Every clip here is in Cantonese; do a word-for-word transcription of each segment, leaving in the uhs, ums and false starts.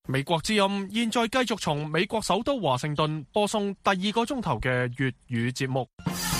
美國之音現在繼續從美國首都華盛頓播送第二個鐘頭嘅粵語節目。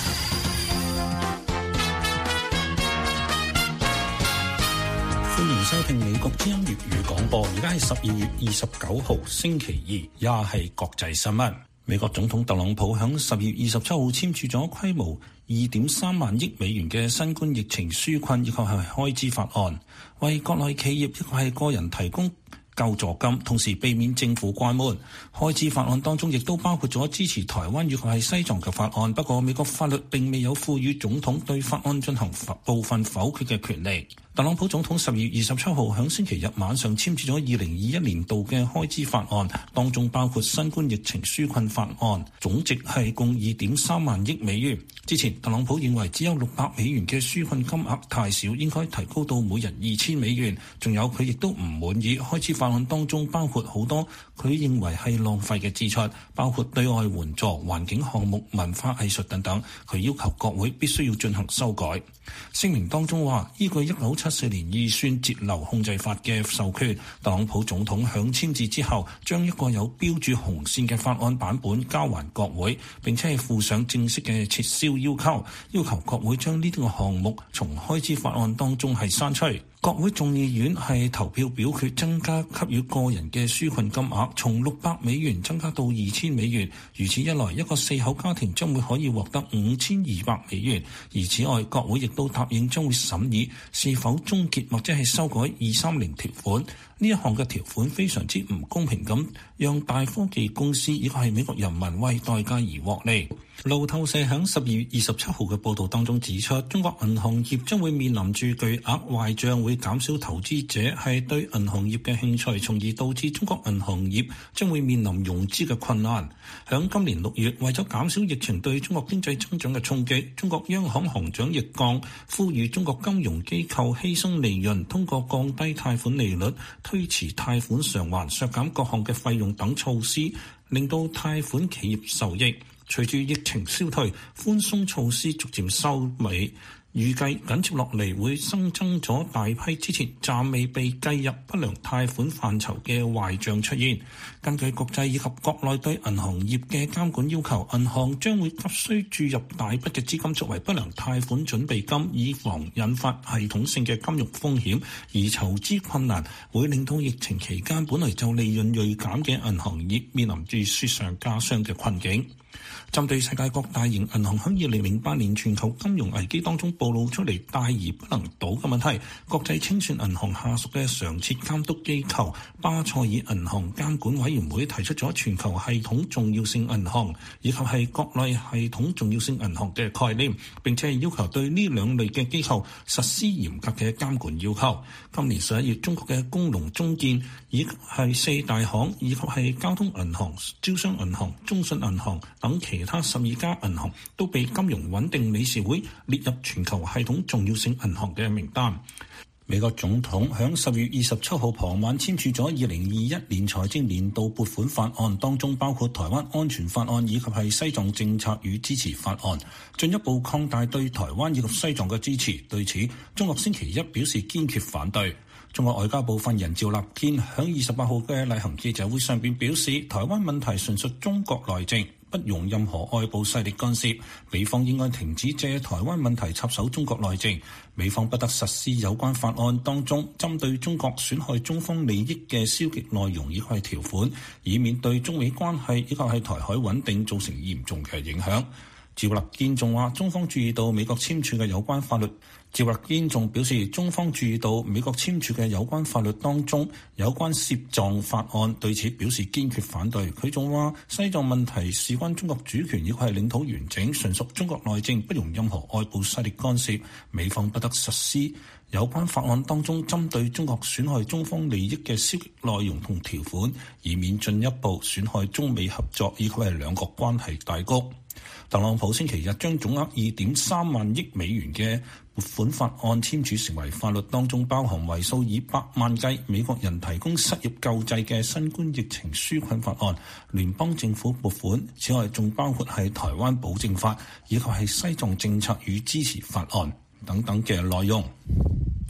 歡迎收聽美國之音粵語廣播，而家係十二月二十九號星期二，也係國際新聞。美國總統特朗普響十月二十七號簽署咗規模二點三萬億美元嘅新冠疫情紓困以及係開支法案，為國內企業以及係個人提供救助金，同時避免政府關門。開支法案當中亦都包括咗支持台灣以及係西藏嘅法案，不過美國法律並未有賦予總統對法案進行部分否決嘅權利。特朗普總統十月二十七號響星期日晚上簽署咗二零二一年度嘅開支法案，當中包括新冠疫情紓困法案，總值係共二點三萬億美元。之前特朗普認為只有六百美元嘅紓困金額太少，應該提高到每人二千美元。仲有佢亦都唔滿意開支法案當中包括好多佢認為係浪費嘅支出，包括對外援助、環境項目、文化藝術等等。佢要求國會必須要進行修改。聲明當中話，依據一九七四年預算節流控制法嘅授權，特朗普總統響簽字之後，將一個有標注紅線嘅法案版本交還國會，並且係附上正式嘅撤銷要求，要求國會將呢啲個項目從開支法案當中係刪除。國會眾議院係投票表決增加給予個人嘅紓困金額，從六百美元增加到二千美元。如此一來，一個四口家庭將會可以獲得五千二百美元。而此外，國會亦都答應將會審議是否終結或者係修改二三零條款。呢一項嘅條款非常之唔公平咁，讓大科技公司以及係美國人民為代價而獲利。路透社響十二月二十七號嘅報導當中指出，中國銀行業將會面臨住巨額壞帳，會減少投資者係對銀行業嘅興趣，從而導致中國銀行業將會面臨融資嘅困難。響今年六月，為咗減少疫情對中國經濟增長嘅衝擊，中國央行行長易綱呼籲中國金融機構犧牲利潤，通過降低貸款利率、推遲貸款償還、削減各項嘅費用等措施，令到貸款企業受益。隨住疫情消退，寬鬆措施逐漸收尾，預計緊接落嚟會新增咗大批之前暫未被計入不良貸款範疇嘅壞帳出現。根據國際以及國內對銀行業嘅監管要求，銀行將會急需注入大筆嘅資金作為不良貸款準備金，以防引發系統性嘅金融風險。而籌資困難會令到疫情期間本來就利潤銳減嘅銀行業面臨住雪上加霜嘅困境。針對世界各大型銀行喺二零零八年全球金融危機當中暴露出嚟大而不能倒嘅問題，國際清算銀行下屬嘅常設監督機構巴塞爾銀行監管委員會提出咗全球系統重要性銀行以及係國內系統重要性銀行嘅概念，並且係要求對呢兩類嘅機構實施嚴格嘅監管要求。今年十一月，中國嘅工農中建以及係四大行以及係交通銀行、招商銀行、中信銀行等其他十二家銀行都被金融穩定理事會列入全球系統重要性銀行嘅名單。美國總統響十月二十七號傍晚簽署咗二零二一年財政年度撥款法案，當中包括台灣安全法案以及係西藏政策與支持法案，進一步擴大對台灣以及西藏嘅支持。對此，中國星期一表示堅決反對。中國外交部發言人趙立堅響二十八號嘅例行記者會上邊表示，台灣問題純屬中國內政，不容任何外部勢力干涉，美方應該停止借台灣問題插手中國內政，美方不得實施有關法案當中針對中國損害中方利益嘅消極內容以及係條款，以免對中美關係以及係台海穩定造成嚴重嘅影響。趙立堅仲話，中方注意到美國簽署嘅有關法律。趙立堅仲表示，中方注意到美國簽署嘅有關法律當中有關涉藏法案，對此表示堅決反對。佢仲話，西藏問題事關中國主權以及係領土完整，純屬中國內政，不容任何外部勢力干涉，美方不得實施有關法案當中針對中國損害中方利益嘅消極內容同條款，以免進一步損害中美合作以及係兩國關係大局。特朗普星期日將總額二點三萬億美元嘅撥款法案簽署成為法律，當中包含為數以百萬計美國人提供失業救濟嘅新冠疫情紓困法案、聯邦政府撥款，此外仲包括係台灣保證法以及係西藏政策與支持法案等等嘅內容。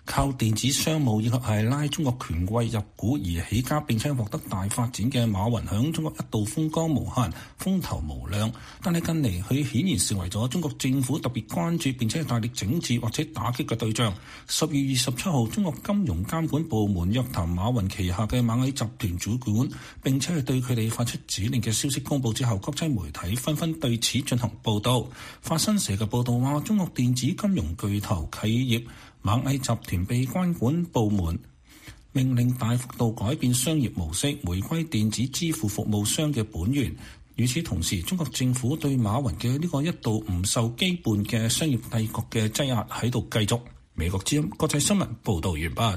靠電子商務以及係拉中國權貴入股而起家，並且獲得大發展嘅馬雲，響中國一度風光無限、風頭無量。但係近嚟佢顯然成為咗中國政府特別關注並且大力整治或者打擊嘅對象。十月二十七號，中國金融監管部門約談馬雲旗下嘅螞蟻集團主管，並且係對佢哋發出指令嘅消息公佈之後，國際媒體紛紛對此進行報導。法新社嘅報導話，中國電子金融巨頭企業螞蟻集團被監管部門命令大幅度改變商業模式，回歸電子支付服務商嘅本源。與此同時，中國政府對馬雲嘅呢個一度唔受羈絆嘅商業帝國嘅擠壓喺度繼續。美國之音國際新聞報導完畢。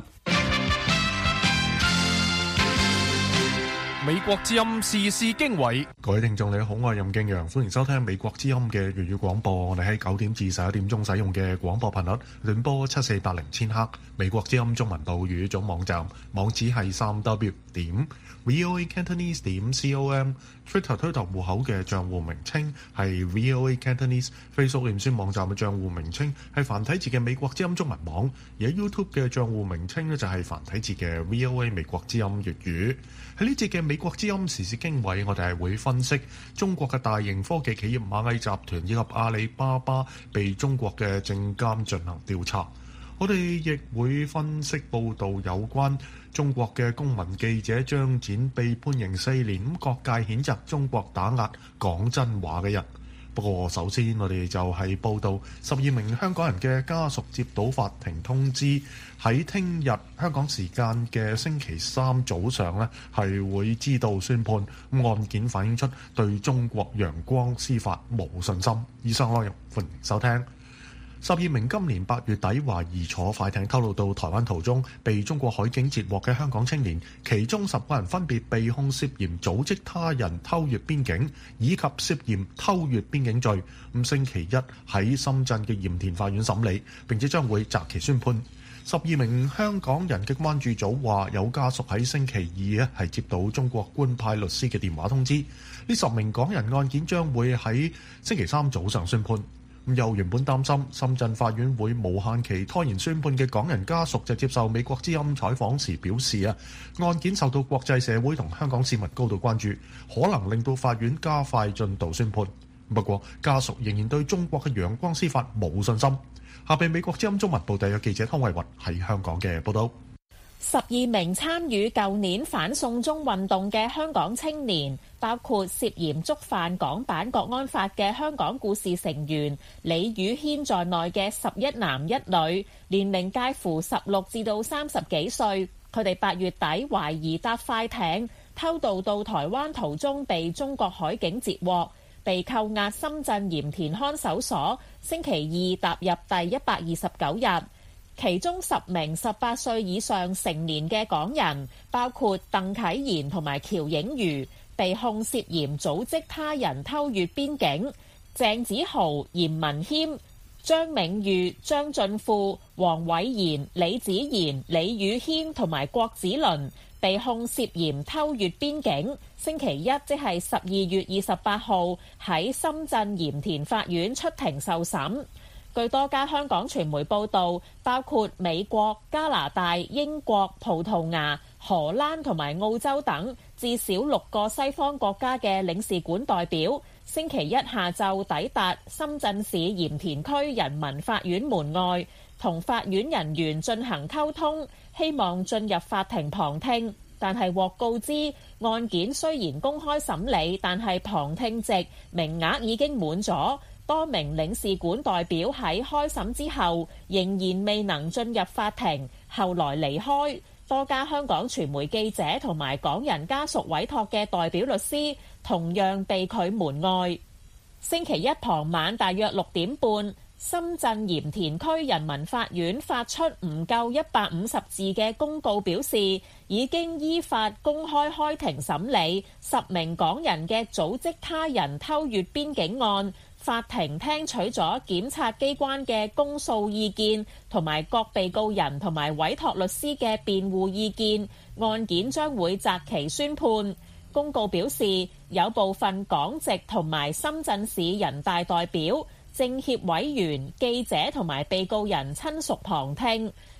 美國之音時事經緯， 各位聽眾你好，我係任敬陽，歡迎收聽美國之音嘅粵語廣播。我哋喺九點至十一點鐘使用嘅廣播頻率，聯播七四八零千赫。美國之音中文部語種網站網址係三 w 點 voa cantonese 點 com。Twitter 推特戶口嘅賬戶名稱係 voa cantonese。Facebook 臉書網站嘅賬戶名稱係繁體字嘅美國之音中文網，而喺 YouTube 嘅賬戶名稱呢，就係繁體字嘅 voa 美國之音粵語。喺呢節嘅美國之音時事經緯，我哋係會分析中國嘅大型科技企業螞蟻集團以及阿里巴巴被中國嘅證監進行調查。我哋亦會分析報導有關中國嘅公民記者張展被判刑四年，咁各界譴責中國打壓講真話嘅人。不過首先我哋就係報道十二名香港人嘅家屬接到法庭通知，喺聽日香港時間嘅星期三早上呢係會知道宣判。案件反映出對中國陽光司法冇信心。以上內容歡迎收聽。十二名今年八月底懷疑坐快艇偷渡到台灣途中被中國海警截獲嘅香港青年，其中十個人分別被控涉嫌組織他人偷越邊境以及涉嫌偷越邊境罪。咁星期一喺深圳嘅鹽田法院審理，並且將會擇期宣判。十二名香港人嘅關注組話，有家屬喺星期二咧係接到中國官派律師嘅電話通知，呢十名港人案件將會喺星期三早上宣判。又原本擔心深圳法院會無限期拖延宣判嘅港人家屬就接受美國之音採訪時表示啊，案件受到國際社會同香港市民高度關注，可能令到法院加快進度宣判。不過家屬仍然對中國嘅陽光司法冇信心。下邊美國之音中文部特約記者湯慧雲喺香港嘅報道。 十二名參與舊年反送中運動嘅香港青年，包括涉嫌觸犯港版國安法嘅香港故事成員李宇軒在內嘅十一男一女，年齡介乎十六至到三十幾歲。佢哋八月底懷疑搭快艇偷渡到台灣途中被中國海警截獲，被扣押深圳鹽田看守所，星期二踏入第一百二十九日。其中十名十八歲以上成年嘅港人，包括鄧啟賢同埋喬映瑜，被控涉嫌組織他人偷越邊境；鄭子豪、嚴文謙、張銘裕、張俊富、黃偉賢、李子賢、李宇軒同埋郭子麟，被控涉嫌偷越邊境。星期一即係十二月二十八號喺深圳鹽田法院出庭受審。據多家香港傳媒報導，包括美國、加拿大、英國、葡萄牙、荷蘭同埋澳洲等至少六個西方國家嘅領事館代表，星期一下晝抵達深圳市鹽田區人民法院門外，同法院人員進行溝通，希望進入法庭旁聽。但係獲告知，案件雖然公開審理，但係旁聽席名額已經滿咗。多名領事館代表喺開審之後仍然未能進入法庭，後來離開。多家香港傳媒記者同埋港人家屬委託嘅代表律師同樣被拒門外。星期一傍晚大約六點半，深圳鹽田區人民法院發出唔夠一百五十字嘅公告，表示已經依法公開開庭審理十名港人嘅組織他人偷越邊境案。法庭聽取咗檢察機關嘅公訴意見同埋各被告人同埋委託律師嘅辯護意見，案件將會擇期宣判。公告表示，有部分港籍同埋深圳市人大代表、政協委員、記者同埋被告人親屬旁聽。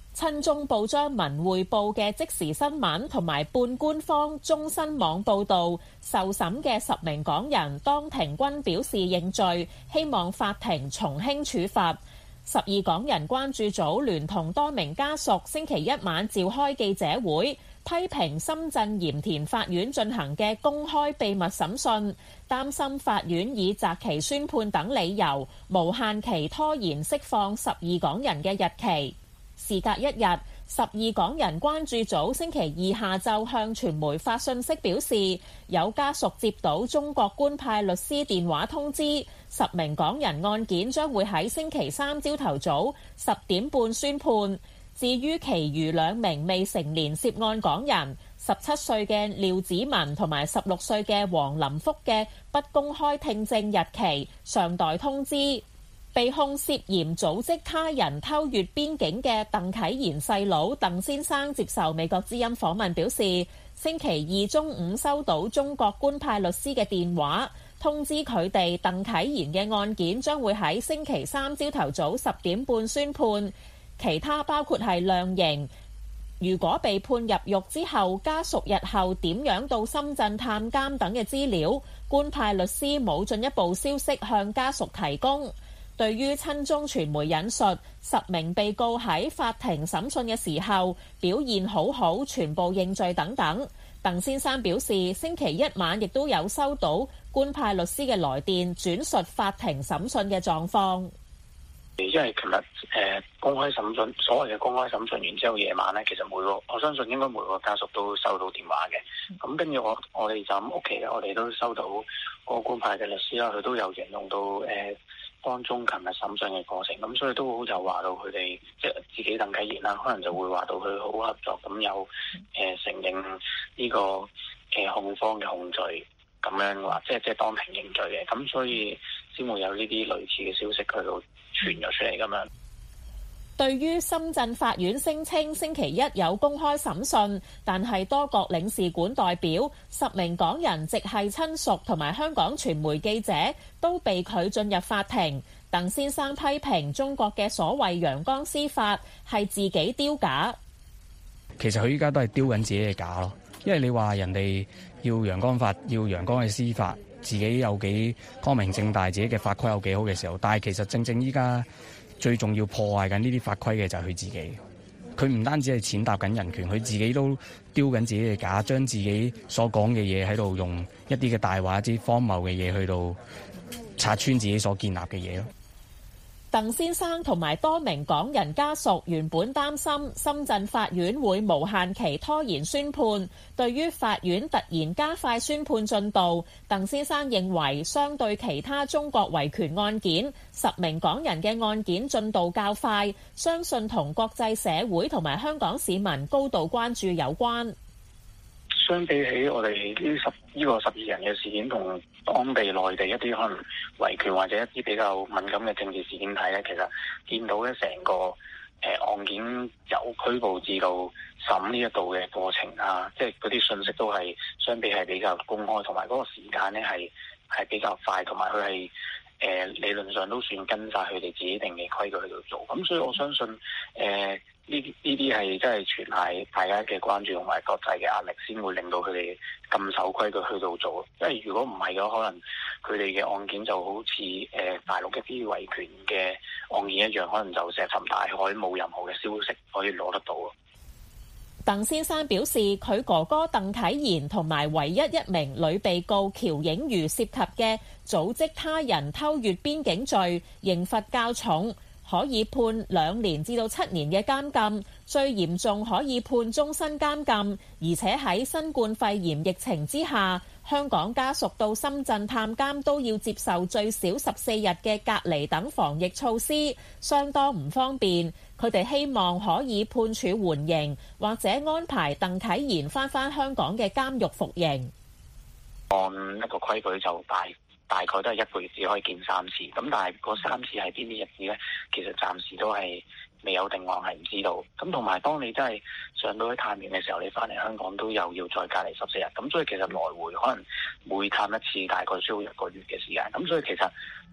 親中報章《文匯報》嘅即時新聞同埋半官方中新網報導，受審嘅十名港人當庭均表示認罪，希望法庭從輕處罰。十二港人關注組聯同多名家屬星期一晚召開記者會，批評深圳鹽田法院進行嘅公開秘密審訊，擔心法院以擇期宣判等理由，無限期拖延釋放十二港人嘅日期。事隔一日，十二港人關注組星期二下晝向傳媒發信息表示，有家屬接到中國官派律師電話通知，十名港人案件將會喺星期三朝頭早十點半宣判。至於其餘兩名未成年涉案港人，十七歲嘅廖子文同埋十六歲嘅黃林福嘅不公開聽證日期尚待通知。被控涉嫌組織他人偷越邊境嘅鄧啟賢細佬鄧先生接受美國之音訪問表示，星期二中午收到中國官派律師嘅電話，通知佢哋鄧啟賢嘅案件將會喺星期三朝頭早十點半宣判，其他包括係量刑。如果被判入獄之後，家屬日後點樣到深圳探監等嘅資料，官派律師冇進一步消息向家屬提供。對於親中傳媒引述十名被告喺法庭審訊嘅時候表現好好，全部認罪等等，鄧先生表示，星期一晚亦都有收到官派律師嘅來電，轉述法庭審訊嘅狀況。 因為琴日誒公開審訊，所謂嘅公開審訊完之後，夜晚咧，其實每個我相信應該每個家屬都收到電話嘅。咁跟住我我哋就咁屋企咧，我哋都收到個官派嘅律師啦，佢都有形容到誒。呃當中琴日審訊嘅過程，咁所以都好就話到佢哋即係自己鄧啟賢啦，可能就會話到佢好合作，咁有誒、呃、承認呢、這個誒、呃、控方嘅控罪，咁樣話即係即係當庭認罪嘅，咁所以先會有呢啲類似嘅消息去到傳咗出嚟咁樣。 對於深圳法院聲稱星期一有公開審訊，但係多國領事館代表、十名港人直系親屬同埋香港傳媒記者都被拒進入法庭。鄧先生批評中國嘅所謂陽光司法係自己丟架。 其實佢依家都係丟緊自己嘅架咯，因為你話人哋要陽光法，要陽光嘅司法，自己有幾光明正大，自己嘅法規有幾好嘅時候，但係其實正正依家最重要破壞緊呢啲法規嘅就係佢自己，佢唔單止係踐踏緊人權，佢自己都丟緊自己嘅架，將自己所講嘅嘢喺度用一啲嘅大話、一啲荒謬嘅嘢去到拆穿自己所建立嘅嘢咯。 鄧先生同埋多名港人家屬原本擔心深圳法院會無限期拖延宣判，對於法院突然加快宣判進度，鄧先生認為相對其他中國維權案件，十名港人嘅案件進度較快，相信同國際社會同埋香港市民高度關注有關。 相比起我哋呢十呢個十二人嘅事件，同當地內地一啲可能維權或者一啲比較敏感嘅政治事件睇咧，其實見到咧成個誒、呃、案件由拘捕至到審呢一度嘅過程啊，即係嗰啲信息都係相比係比較公開，同埋嗰個時間咧係係比較快，同埋佢係誒理論上都算跟晒佢哋自己定嘅規矩去到做，咁所以我相信誒。呃呢啲呢啲係真係全係大家嘅關注同埋國際嘅壓力，先會令到佢哋咁守規矩去到做。因為如果唔係嘅話，可能佢哋嘅案件就好似誒、呃、大陸一啲維權嘅案件一樣，可能就石沉大海，冇任何嘅消息可以攞得到。 鄧先生表示，佢哥哥鄧啟賢同埋唯一一名女被告喬映瑜涉及嘅組織他人偷越邊境罪，刑罰較重，可以判兩年至到七年嘅監禁，最嚴重可以判終身監禁。而且喺新冠肺炎疫情之下，香港家屬到深圳探監都要接受最少十四日嘅隔離等防疫措施，相當唔方便。佢哋希望可以判處緩刑，或者安排鄧啟賢返返香港嘅監獄服刑。 按一個規矩就大。大概都係一個月只可以見三次，咁但係嗰三次係邊啲日子呢？其實暫時都係未有定案，係唔知道。咁同埋當你真係上到去探員嘅時候，你翻嚟香港都又要再隔離十四日，咁所以其實來回可能每探一次大概需要一個月嘅時間。咁所以其實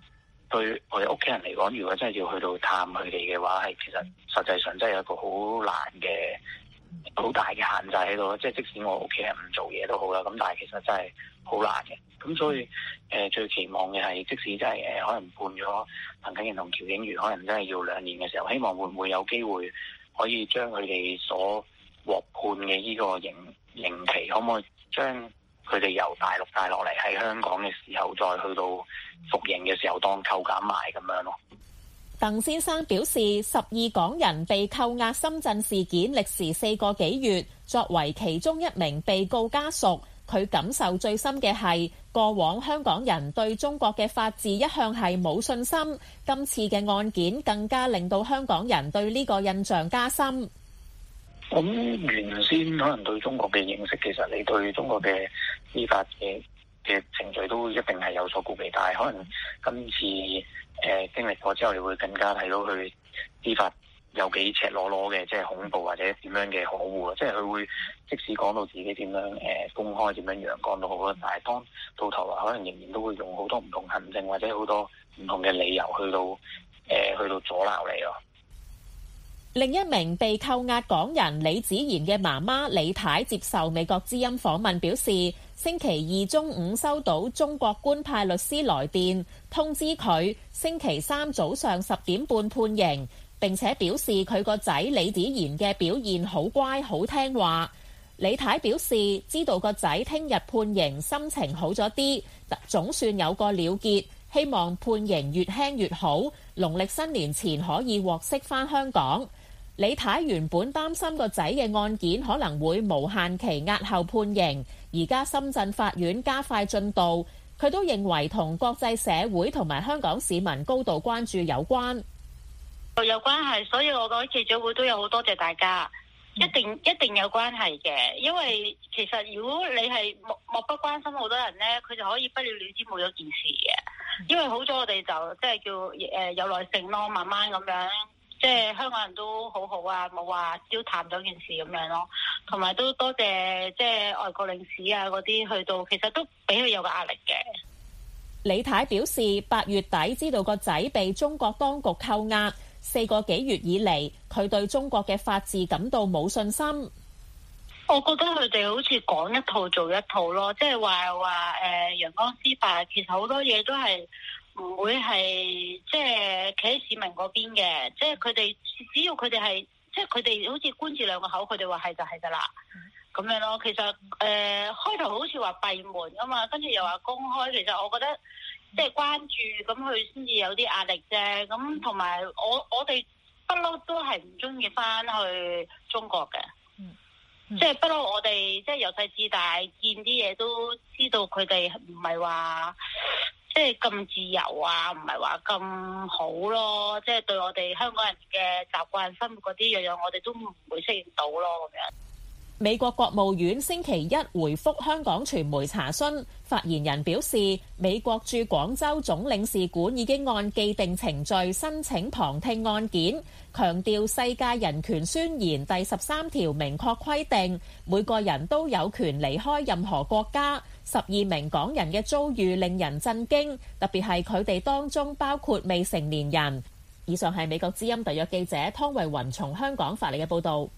對我哋屋企人嚟講，如果真係要去到探佢哋嘅話，係其實實際上真係有一個好難嘅、好大嘅限制喺度。即係即使我屋企人唔做嘢都好啦，咁但係其實真係好難嘅。咁所以誒、呃、最期望嘅係，即使真係誒可能判咗彭景賢同喬映瑜可能真係要兩年嘅時候，希望會唔會有機會可以將佢哋所獲判嘅呢個刑刑期，可唔可以將佢哋由大陸帶落嚟喺香港嘅時候，再去到服刑嘅時候當扣減埋咁樣咯。 鄧先生表示，十二港人被扣押深圳事件歷時四個幾月，作為其中一名被告家屬，佢感受最深嘅係過往香港人對中國嘅法治一向係冇信心，今次嘅案件更加令到香港人對呢個印象加深。 咁原先可能對中國嘅認識，其實你對中國嘅司法嘅嘅程序都一定係有所顧忌，但係可能今次誒、呃、經歷過之後，你會更加睇到佢司法有幾赤裸裸嘅，即係恐怖或者點樣嘅可惡啊！即係佢會即使講到自己點樣誒、呃、公開點樣陽光都好啦，但係當到頭來可能仍然都會用好多唔同行政或者好多唔同嘅理由去到誒、呃、去到阻撓你咯。 另一名被扣押港人李子賢嘅媽媽李太接受美國之音訪問表示，星期二中午收到中國官派律師來電，通知佢星期三早上十點半判刑，並且表示佢個仔李子賢嘅表現好乖好聽話。李太表示知道個仔聽日判刑，心情好咗啲，總算有個了結，希望判刑越輕越好，農曆新年前可以獲釋返香港。李太原本擔心個仔嘅案件可能會無限期押後判刑，而家深圳法院加快進度，佢都認為同國際社會同埋香港市民高度關注有關。 有關係，所以我覺得記者會都有好多謝大家，一定一定有關係嘅，因為其實如果你係漠漠不關心好多人呢，佢就可以不了了之冇咗件事嘅。因為好咗我哋就即係叫誒有耐性咯，慢慢咁樣。即係香港人都好好啊，冇話燒淡咗件事咁樣咯，同埋都多謝即係外國領事啊嗰啲去到，其實都俾佢有個壓力嘅。 李太表示，八月底知道個仔被中國當局扣押，四個幾月以嚟，佢對中國嘅法治感到冇信心。 我覺得佢哋好似講一套做一套咯，即係話話誒陽光司法，其實好多嘢都係。唔會係即係企喺市民嗰邊嘅，即係佢哋只要佢哋係，即係佢哋好似官字兩個口，佢哋話係就係噶啦，咁樣咯。其實誒、呃、開頭好似話閉門噶嘛，跟住又話公開，其實我覺得即係關注，咁佢先至有啲壓力啫。咁同埋我我哋不嬲都係唔中意翻去中國嘅，嗯嗯、即係不嬲我哋即係由細至大見啲嘢都知道佢哋唔係話。即係咁自由啊，唔係話咁好咯。即係對我哋香港人嘅習慣生活嗰啲樣樣，我哋都唔會適應到咯。咁樣。 美國國務院星期一回覆香港傳媒查詢，發言人表示，美國駐廣州總領事館已經按既定程序申請旁聽案件，強調世界人權宣言第十三條明確規定，每個人都有權離開任何國家。十二名港人嘅遭遇令人震驚，特別係佢哋當中包括未成年人。以上係美國之音特約記者湯慧雲從香港發嚟嘅報導。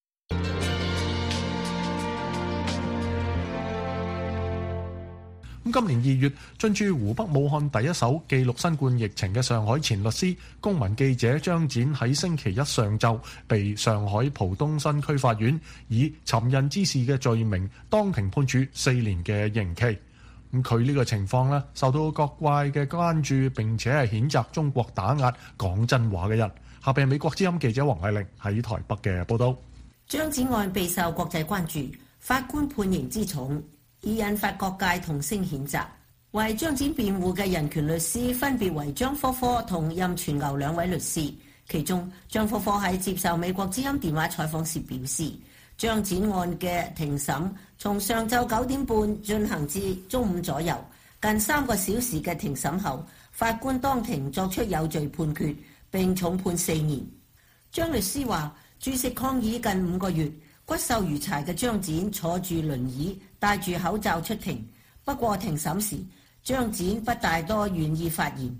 咁今年二月，進駐湖北武漢第一手記錄新冠疫情嘅上海前律師、公民記者張展喺星期一上晝被上海浦東新區法院以尋釁滋事嘅罪名當庭判處四年嘅刑期。咁佢呢個情況呢，受到各界嘅關注，並且係譴責中國打壓講真話嘅人。下邊係美國之音記者黃麗玲喺台北嘅報道。 張展案備受國際關注，法官判刑之重，已引發各界同聲譴責。為張展辯護嘅人權律師分別為張科科同任全牛兩位律師。其中張科科喺接受美國之音電話採訪時表示，張展案嘅庭審從上晝九點半進行至中午左右，近三個小時嘅庭審後，法官當庭作出有罪判決，並重判四年。張律師話，絕食抗議近五個月，骨瘦如柴嘅張展坐住輪椅，戴住口罩出庭。不過庭審時，張展不大多願意發言。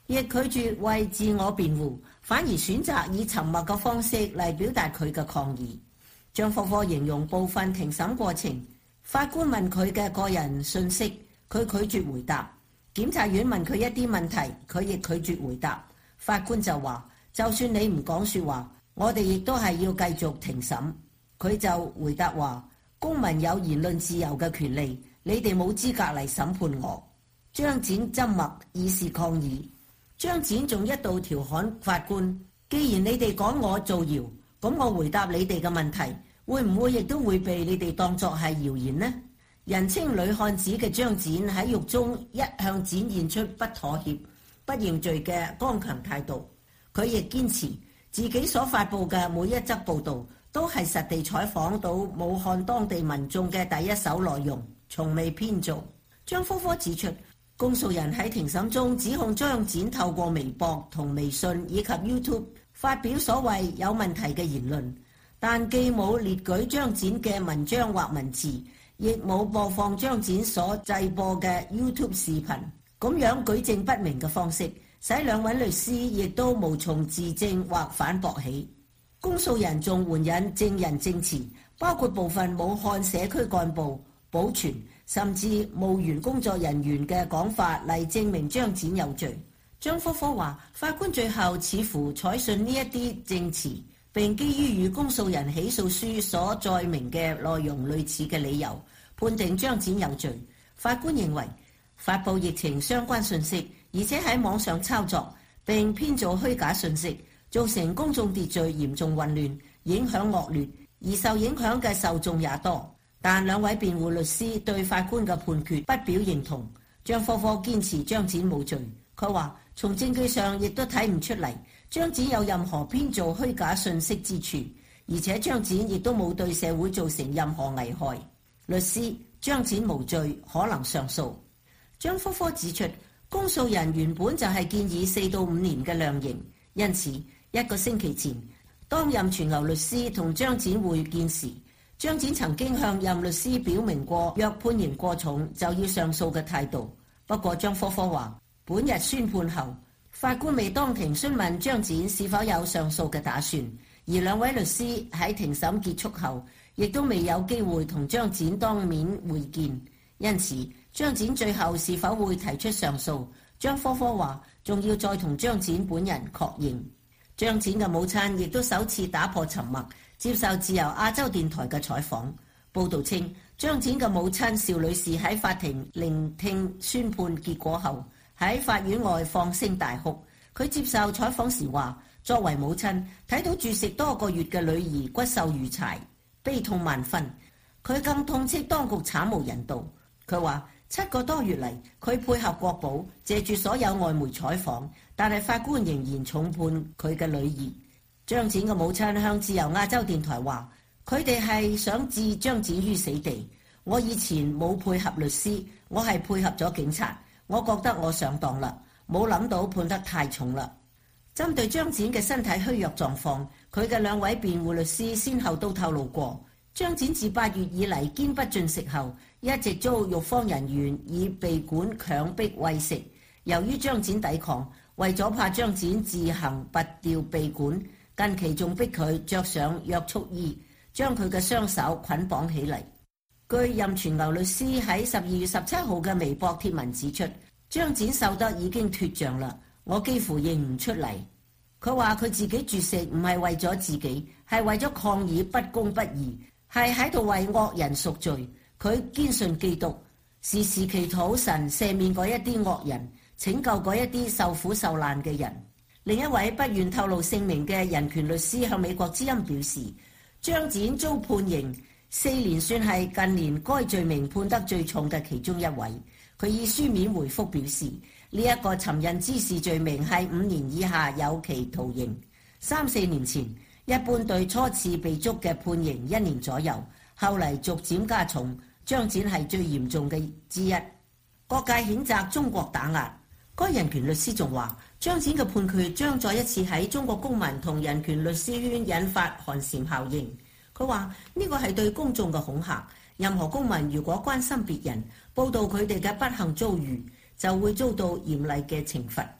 亦拒絕為自我辯護，反而選擇以沉默嘅方式嚟表達佢嘅抗議。張科科形容部分庭審過程，法官問佢嘅個人信息，佢拒絕回答；檢察院問佢一啲問題，佢亦拒絕回答。法官就話：就算你唔講説話，我哋亦都係要繼續庭審。佢就回答話：公民有言論自由嘅權利，你哋冇資格嚟審判我。張展緘默以示抗議。張展仲一度調侃法官：既然你哋講我造謠，咁我回答你哋嘅問題，會唔會亦都會被你哋當作係謠言呢？人稱女漢子嘅張展喺獄中一向展現出不妥協、不認罪嘅剛強態度。佢亦堅持自己所發佈嘅每一則報導都係實地採訪到武漢當地民眾嘅第一手內容，從未編造。張科科指出，公訴人喺庭審中指控張展透過微博同微信以及 YouTube 發表所謂有問題嘅言論，但既冇列舉張展嘅文章或文字，亦冇播放張展所製播嘅 YouTube 視頻，咁樣舉證不明嘅方式，使兩位律師亦都無從自證或反駁起。公訴人仲援引證人證詞，包括部分武漢社區幹部、保全甚至務員工作人員嘅講法嚟證明張展有罪。張科科話：法官最後似乎採信呢一啲證詞，並基於與公訴人起訴書所載明嘅內容類似嘅理由，判定張展有罪。法官認為發布疫情相關信息，而且喺網上操作並編造虛假信息，造成公眾秩序嚴重混亂，影響惡劣，而受影響嘅受眾也多。但兩位辯護律師對法官嘅判決不表認同。張科科堅持張展無罪。佢話從證據上亦都睇唔出嚟張展有任何編造虛假信息之處，而且張展亦都冇對社會造成任何危害。律師：張展無罪，可能上訴。張科科指出，公訴人原本就係建議四到五年嘅量刑，因此一個星期前，當任全牛律師同張展會見時，張展曾經向任律師表明過，若判刑過重就要上訴嘅態度。不過張科科話，本日宣判後，法官未當庭詢問張展是否有上訴嘅打算，而兩位律師喺庭審結束後，亦都未有機會同張展當面會見。因此，張展最後是否會提出上訴，張科科話仲要再同張展本人確認。張展嘅母親亦都首次打破沉默，接受自由亞洲電台嘅採訪。報道稱，張展嘅母親邵女士喺法庭聆聽宣判結果後，喺法院外放聲大哭。佢接受採訪時話，作為母親，睇到注食多個月嘅女兒骨瘦如柴，悲痛萬分。佢更痛斥當局慘無人道。佢話七個多月嚟，佢配合國保，借住所有外媒採訪，但係法官仍然重判佢嘅女兒。張展嘅母親向自由亞洲電台話，佢哋係想置張展於死地。我以前冇配合律師，我係配合咗警察，我覺得我上當啦，冇諗到判得太重啦。針對張展嘅身體虛弱狀況，佢嘅兩位辯護律師先後都透露過，張展自八月以嚟堅不進食後，一直遭獄方人員以鼻管強迫餵食。由於張展抵抗，為咗怕張展自行拔掉鼻管，近期仲逼佢着上約束衣，將佢嘅雙手捆綁起嚟。據任全牛律師喺十二月十七號嘅微博貼文指出，張展瘦得已經脫脹啦，我幾乎認唔出嚟。佢話佢自己絕食唔係為咗自己，係為咗抗議不公不義，係喺度為惡人贖罪。佢堅信基督，時時祈禱神赦免嗰一啲惡人，拯救嗰一啲受苦受難嘅人。另一位不願透露姓名嘅人權律師向美國之音表示，張展遭判刑四年，算係近年該罪名判得最重嘅其中一位。佢以書面回覆表示，呢、這、一個尋釁滋事罪名係五年以下有期徒刑。三四年前，一般對初次被捉嘅判刑一年左右，後嚟逐漸加重。張展係最嚴重嘅之一。各界譴責中國打壓。該人權律師仲話，張展嘅判決將再一次喺中國公民同人權律師圈引發寒蟬效應。佢話呢個係對公眾嘅恐嚇，任何公民如果關心別人，報道佢哋嘅不幸遭遇，就會遭到嚴厲嘅懲罰。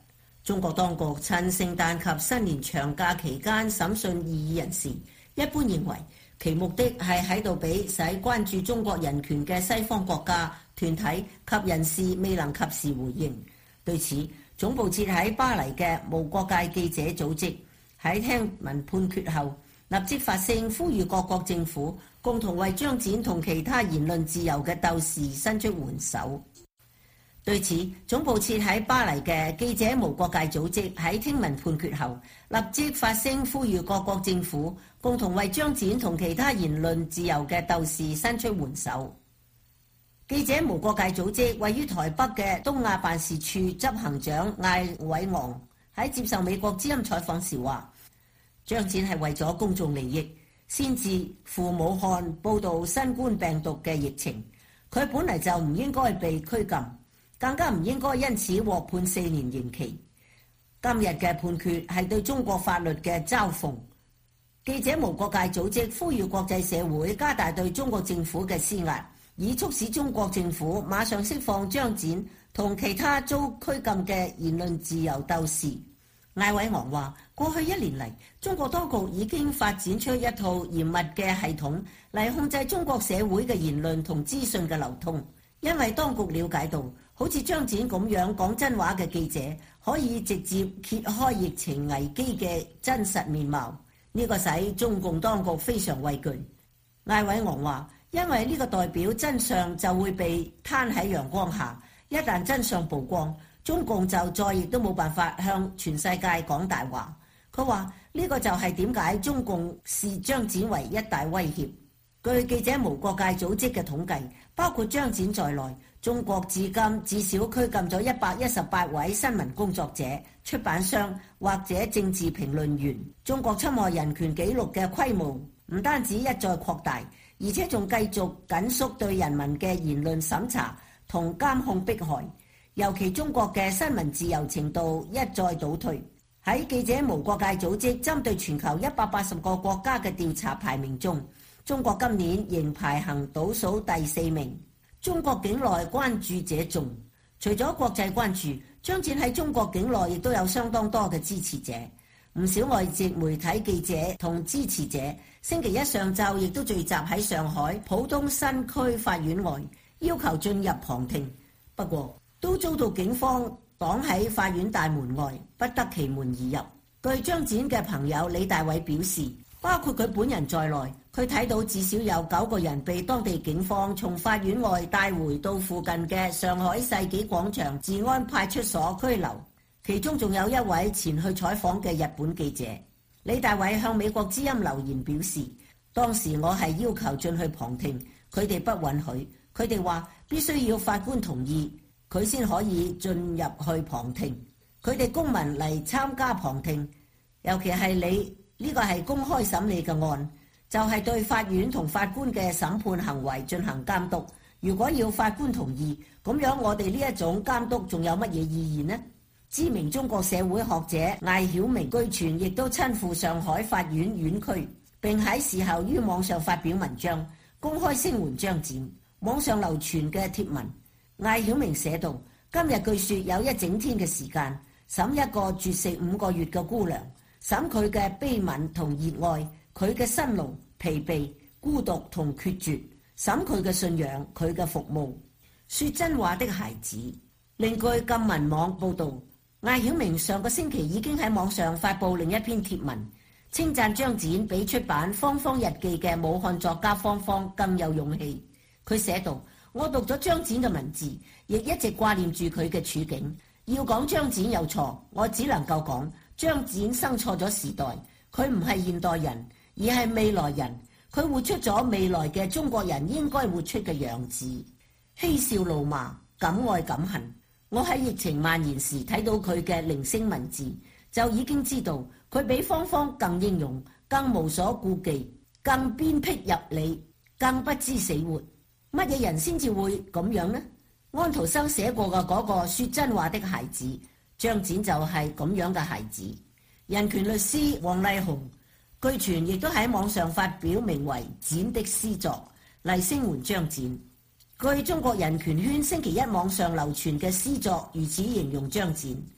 中國當局趁聖誕及新年長假期間審訊異議人士，一般認為其目的係喺度俾使關注中國人權嘅西方國家、團體及人士未能及時回應。對此，總部設喺巴黎嘅無國界記者組織喺聽聞判決後，立即發聲呼籲各國政府共同為張展同其他言論自由嘅鬥士伸出援手。對此，總部設喺巴黎嘅記者無國界組織喺聽聞判決後，立即發聲呼籲各國政府共同為張展同其他言論自由嘅鬥士伸出援手。記者無國界組織位於台北嘅東亞辦事處執行長艾偉昂喺接受美國之音採訪時話：張展係為咗公眾利益先至赴武漢報導新冠病毒嘅疫情，佢本嚟就唔應該被拘禁，更加唔應該因此獲判四年刑期。今日嘅判決係對中國法律嘅嘲諷。記者無國界組織呼籲國際社會加大對中國政府嘅施壓，以促使中國政府馬上釋放張展同其他遭拘禁嘅言論自由鬥士。艾偉昂話：過去一年嚟，中國當局已經發展出一套嚴密嘅系統嚟控制中國社會嘅言論同資訊嘅流通，因為當局了解到，好似張展咁樣講真話嘅記者，可以直接揭開疫情危機嘅真實面貌。呢個使中共當局非常畏懼。艾偉昂話：因為呢個代表真相就會被攤喺陽光下，一旦真相曝光，中共就再亦都冇辦法向全世界講大話。佢話呢個就係點解中共視張展為一大威脅。據記者無國界組織嘅統計，包括張展在內，中國至今至少拘禁咗一百一十八位新聞工作者、出版商或者政治評論員。中國侵害人權紀錄嘅規模唔單止一再擴大，而且仲繼續緊縮對人民嘅言論審查同監控迫害。尤其中國嘅新聞自由程度一再倒退。喺記者無國界組織針對全球一百八十個國家嘅調查排名中，中國今年仍排行倒數第四名。中國境內關注者眾，除咗國際關注，張展喺中國境內亦都有相當多嘅支持者。唔少外籍媒體記者同支持者星期一上晝亦都聚集喺上海浦東新區法院外，要求進入旁聽，不過都遭到警方擋喺法院大門外，不得其門而入。據張展嘅朋友李大偉表示，包括佢本人在內，佢睇到至少有九個人被當地警方從法院外帶回到附近嘅上海世紀廣場治安派出所拘留，其中仲有一位前去採訪嘅日本記者。李大偉向美國之音留言表示，當時我係要求進去旁聽，佢哋不允許，佢哋話必須要法官同意，佢先可以進入去旁聽。佢哋公民嚟參加旁聽，尤其係你呢個係公開審理嘅案，就係對法院同法官嘅審判行為進行監督。如果要法官同意，咁樣我哋呢一種監督仲有乜嘢意義呢？知名中國社會學者艾曉明據傳亦都親赴上海法院院區，並喺事後於網上發表文章，公開聲援張展。網上流傳嘅貼文，艾曉明寫道：今日據說有一整天嘅時間審一個絕食五個月嘅姑娘，審佢嘅悲憫同熱愛，佢嘅辛勞、疲憊、孤獨同決絕，審佢嘅信仰、佢嘅服務。說真話的孩子。另據禁文網報導，艾曉明上個星期已經喺網上發布另一篇貼文，稱讚張展比出版《芳芳日記》嘅武漢作家芳芳更有勇氣。佢寫道：我讀咗張展嘅文字，亦一直掛念住佢嘅處境。要講張展有錯，我只能夠講張展生錯咗時代，佢唔係現代人，而係未來人。佢活出咗未來嘅中國人應該活出嘅樣子。嬉笑怒罵，敢愛敢恨。我喺疫情蔓延時睇到佢嘅零星文字，就已經知道佢比芳芳更英勇，更無所顧忌，更鞭辟入里，更不知死活。乜嘢人先至會咁樣呢？安徒生寫過嘅嗰個說真話的孩子，張展就係咁樣嘅孩子。人權律師黃麗紅據傳亦都喺網上發表名為《展》的詩作嚟聲援張展。據中國人權圈星期一網上流傳嘅詩作如此形容張展：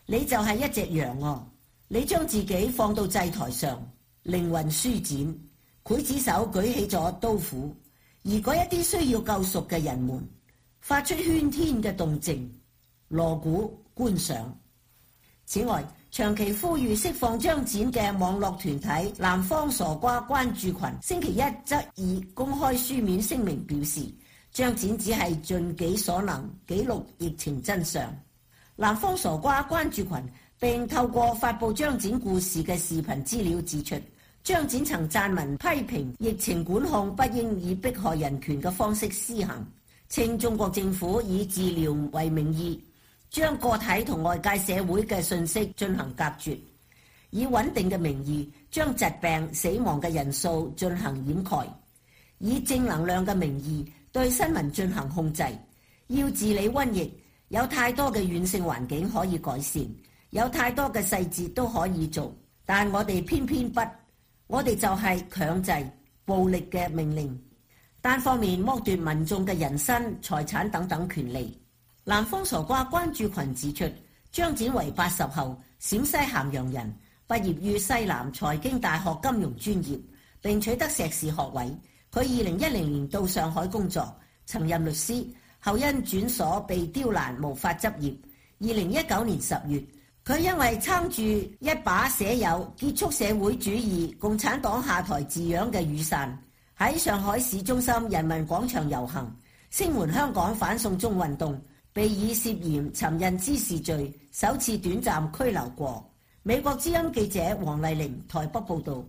你就係一隻羊哦，你將自己放到祭台上，靈魂舒展，劊子手舉起咗刀斧，而嗰一啲需要救贖嘅人們發出喧天嘅動靜，鑼鼓觀賞。此外，長期呼籲釋放張展嘅網絡團體南方傻瓜關注群星期一則以公開書面聲明表示，張展只係盡己所能記錄疫情真相。南方傻瓜關注群並透過發布張展故事嘅視頻資料指出，張展曾撰文批評疫情管控不應以迫害人權嘅方式施行，稱中國政府以治療為名義，將個體同外界社會嘅信息進行隔絕，以穩定嘅名義將疾病死亡嘅人數進行掩蓋，以正能量嘅名義對新聞進行控制。要治理瘟疫，有太多嘅軟性環境可以改善，有太多嘅細節都可以做，但我哋偏偏不，我哋就係強制暴力嘅命令，單方面剝奪民眾嘅人身、財產等等權利。南方傻瓜關注群指出，張展為八十後，陝西咸陽人，畢業於西南財經大學金融專業，並取得碩士學位。佢二零一零年到上海工作，曾任律師，後因轉所被刁難，無法執業。二零一九年十月，佢因為撐住一把寫有結束社會主義、共產黨下台字樣嘅雨傘，喺上海市中心人民廣場遊行，聲援香港反送中運動，被以涉嫌尋釁滋事罪首次短暫拘留過。美國之音記者黃麗玲台北報導。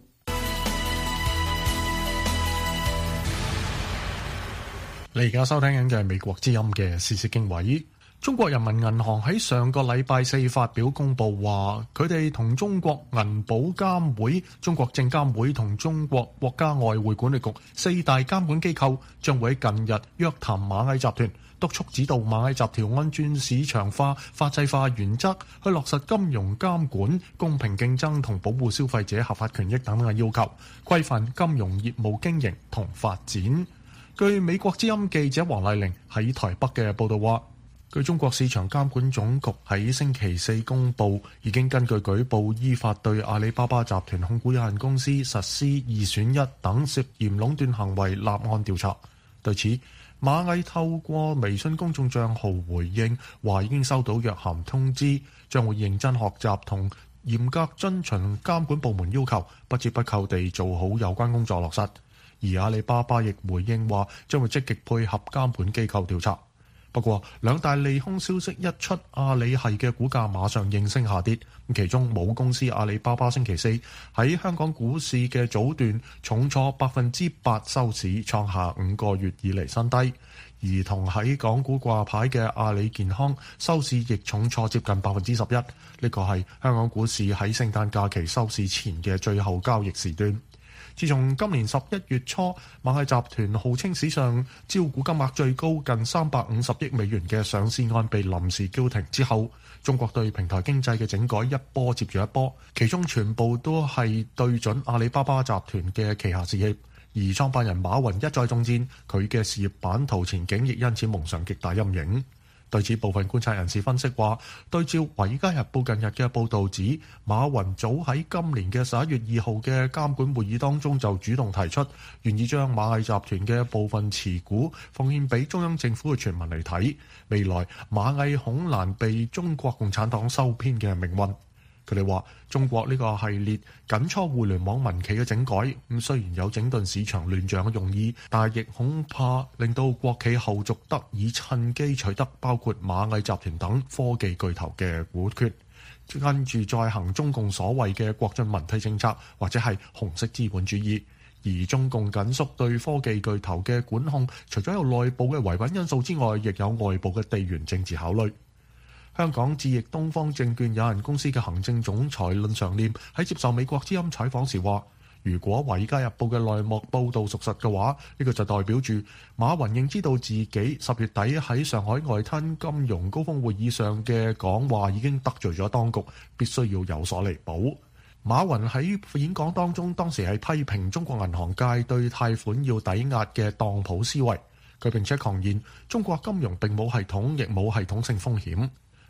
你而家收聽緊嘅係美國之音嘅時事經緯。中國人民銀行喺上個禮拜四發表公佈話，佢哋同中國銀保監會、中國證監會同中國國家外匯管理局四大監管機構將會喺近日約談螞蟻集團，督促指導螞蟻集團按轉市場化、法制化原則去落實金融監管、公平競爭同保護消費者合法權益等等嘅要求，規範金融業務經營同發展。據美國之音記者黃麗玲喺台北嘅報道話，據中國市場監管總局喺星期四公佈，已經根據舉報依法對阿里巴巴集團控股有限公司實施二選一等涉嫌壟斷行為立案調查。對此，螞蟻透過微信公眾帳號回應，話已經收到約函通知，將會認真學習同嚴格遵循監管部門要求，不折不扣地做好有關工作落實。而阿里巴巴亦回應話，將會積極配合監管機構調查。不過，兩大利空消息一出，阿里系嘅股價馬上應聲下跌。其中母公司阿里巴巴星期四喺香港股市嘅早段重挫百分之八收市，創下五個月以嚟新低。而同喺港股掛牌嘅阿里健康收市亦重挫接近百分之十一。呢個係香港股市喺聖誕假期收市前嘅最後交易時段。自從今年十一月初，螞蟻集團號稱史上招股金額最高近三百五十億美元嘅上市案被臨時叫停之後，中國對平台經濟嘅整改一波接住一波，其中全部都係對準阿里巴巴集團嘅旗下事業，而創辦人馬雲一再中箭，佢嘅事業版圖前景亦因此蒙上極大陰影。對此，部分觀察人士分析話，對照《華爾街日報》近日嘅報導指，馬雲早喺今年嘅十一月二號嘅監管會議當中就主動提出，願意將螞蟻集團嘅部分持股奉獻俾中央政府嘅傳聞嚟睇，未來螞蟻恐難被中國共產黨收編嘅命運。佢哋話，中國呢個系列緊搓互聯網民企嘅整改，咁雖然有整頓市場亂象嘅用意，但係亦恐怕令到國企後續得以趁機取得包括螞蟻集團等科技巨頭嘅股權，跟住再行中共所謂嘅國進民退政策，或者係紅色資本主義。而中共緊縮對科技巨頭嘅管控，除咗有內部嘅維穩因素之外，亦有外部嘅地緣政治考慮。香港智易東方證券有限公司嘅行政總裁論常念喺接受美國之音採訪時話，如果《華爾街日報》嘅內幕報導屬實嘅話，呢個就代表住馬雲認知道自己十月底喺上海外灘金融高峰會議上嘅講話已經得罪咗當局，必須要有所彌補。馬雲喺演講當中當時係批評中國銀行界對貸款要抵押嘅當鋪思維，佢並且狂言中國金融並冇系統，亦冇系統性風險。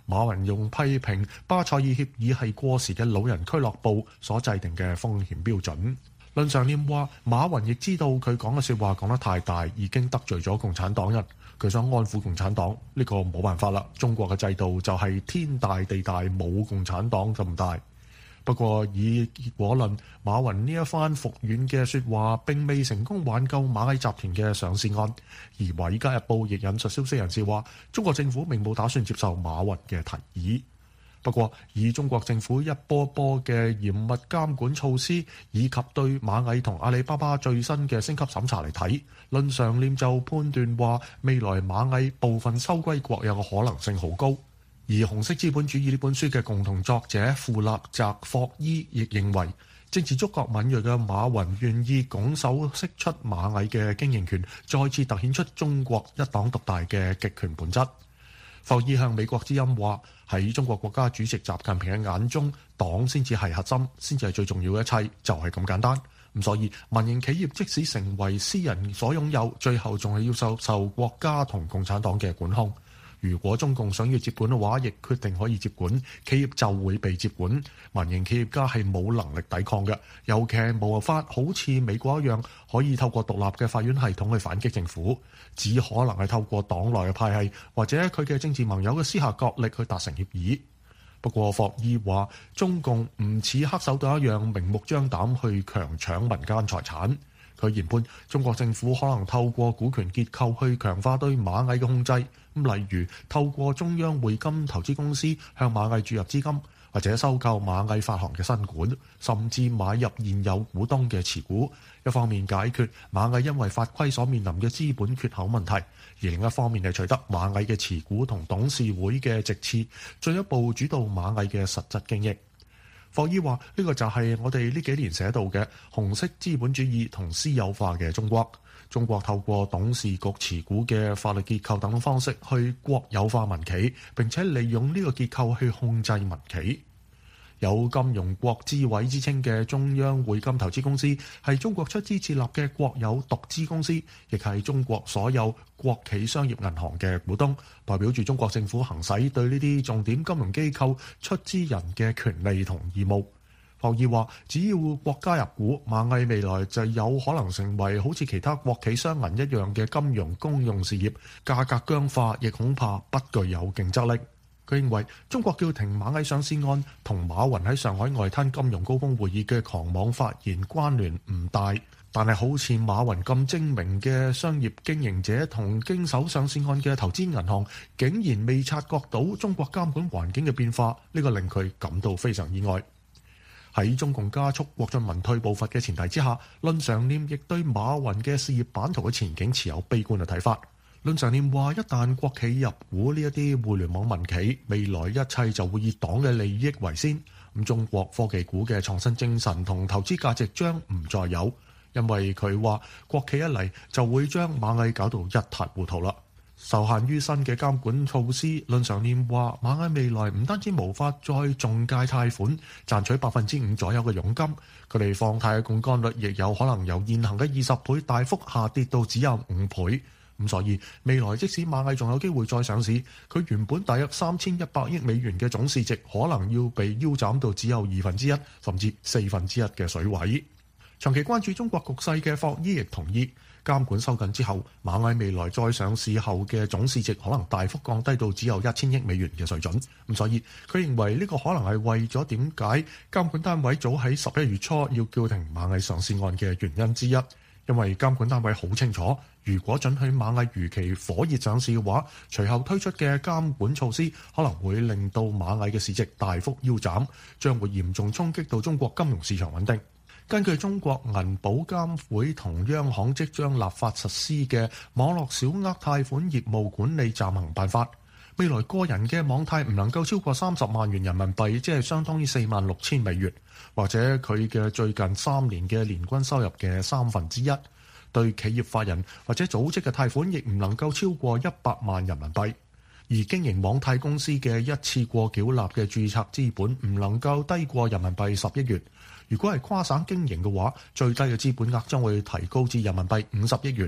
馬雲用批評巴塞爾協議係過時嘅老人俱樂部所制定嘅風險標準。論上念話，馬雲亦知道佢講嘅説話講得太大，已經得罪咗共產黨人。佢想安撫共產黨，呢個冇辦法啦。中國嘅制度就係天大地大，冇共產黨咁大。不過以結果論，馬雲呢一番服軟嘅説話並未成功挽救螞蟻集團嘅上市案。而《華爾街日報》亦引述消息人士話，中國政府並冇打算接受馬雲嘅提議。不過，以中國政府一波波嘅嚴密監管措施，以及對螞蟻同阿里巴巴最新嘅升級審查嚟睇，論上念就判斷話，未來螞蟻部分收歸國有嘅可能性好高。而《紅色資本主義》呢本書嘅共同作者富勒澤霍伊亦認為，政治觸覺敏銳嘅馬雲願意拱手釋出螞蟻嘅經營權，再次突顯出中國一黨獨大嘅極權本質。霍伊向美國之音話，喺中國國家主席習近平嘅眼中，黨先至係核心，先至係最重要嘅一切，就係咁簡單。咁所以民營企業即使成為私人所擁有，最後仲係要受受國家同共產黨嘅管控。如果中共想要接管嘅話，亦決定可以接管，企業就會被接管。民營企業家係冇能力抵抗嘅，尤其係無法好似美國一樣可以透過獨立嘅法院系統去反擊政府，只可能係透過黨內嘅派系或者佢嘅政治盟友嘅私下角力去達成協議。不過霍伊話，中共唔似黑手黨一樣明目張膽去強搶民間財產。佢研判中國政府可能透過股權結構去強化對螞蟻嘅控制，咁例如透過中央匯金投資公司向螞蟻注入資金，或者收購螞蟻發行嘅新股，甚至買入現有股東嘅持股，一方面解決螞蟻因為法規所面臨嘅資本缺口問題，而另一方面係取得螞蟻嘅持股同董事會嘅席次，進一步主導螞蟻嘅實質經營。霍伊話：呢個就係我哋呢幾年寫到嘅紅色資本主義同私有化嘅中國。中國透過董事局持股嘅法律結構等方式去國有化民企，並且利用呢個結構去控制民企。有金融國資委之稱嘅中央匯金投資公司係中國出資設立嘅國有獨資公司，亦係中國所有國企商業銀行嘅股東，代表住中國政府行使對呢啲重點金融機構出資人嘅權利同義務。霍伊話：只要國家入股，螞蟻未來就有可能成為好似其他國企商銀一樣嘅金融公用事業，價格僵化亦恐怕不具有競爭力。佢認為中國叫停螞蟻上市案同馬雲喺上海外灘金融高峰會議嘅狂妄發言關聯唔大，但係好似馬雲咁精明嘅商業經營者同經手上市案嘅投資銀行，竟然未察覺到中國監管環境嘅變化，呢個令佢感到非常意外。喺中共加速國進民退步伐嘅前提之下，論上念亦對馬雲嘅事業版圖嘅前景持有悲觀嘅睇法。論上念話，一旦國企入股呢一啲互聯網民企，未來一切就會以黨嘅利益為先。咁中國科技股嘅創新精神同投資價值將唔再有，因為佢話國企一嚟就會將螞蟻搞到一塌糊塗啦。受限於新嘅監管措施，論上念話螞蟻未來唔單止無法再中介貸款賺取百分之五左右嘅佣金，佢哋放貸嘅槓桿率亦有可能由現行嘅二十倍大幅下跌到只有五倍。咁所以未來即使螞蟻仲有機會再上市，佢原本大約三千一百億美元嘅總市值可能要被腰斬到只有二分之一甚至四分之一嘅水位。長期關注中國局勢嘅霍伊亦同意，監管收緊之後，螞蟻未來再上市後嘅總市值可能大幅降低到只有一千億美元嘅水準。咁所以佢認為呢個可能係為咗點解監管單位早喺十一月初要叫停螞蟻上市案嘅原因之一。因為監管單位好清楚，如果准許螞蟻如期火熱上市嘅話，隨後推出嘅監管措施可能會令到螞蟻嘅市值大幅腰斬，將會嚴重衝擊到中國金融市場穩定。根據中國銀保監會同央行即將立法實施嘅網絡小額貸款業務管理暫行辦法，未來個人嘅網貸唔能夠超過三十萬元人民幣，即係相當於四萬六千美元，或者佢嘅最近三年嘅年均收入嘅三分之一。對企業法人或者組織嘅貸款亦唔能夠超過一百萬人民幣，而經營網貸公司嘅一次過繳納嘅註冊資本唔能夠低過人民幣十億元。如果係跨省經營嘅話，最低嘅資本額將會提高至人民幣五十億元。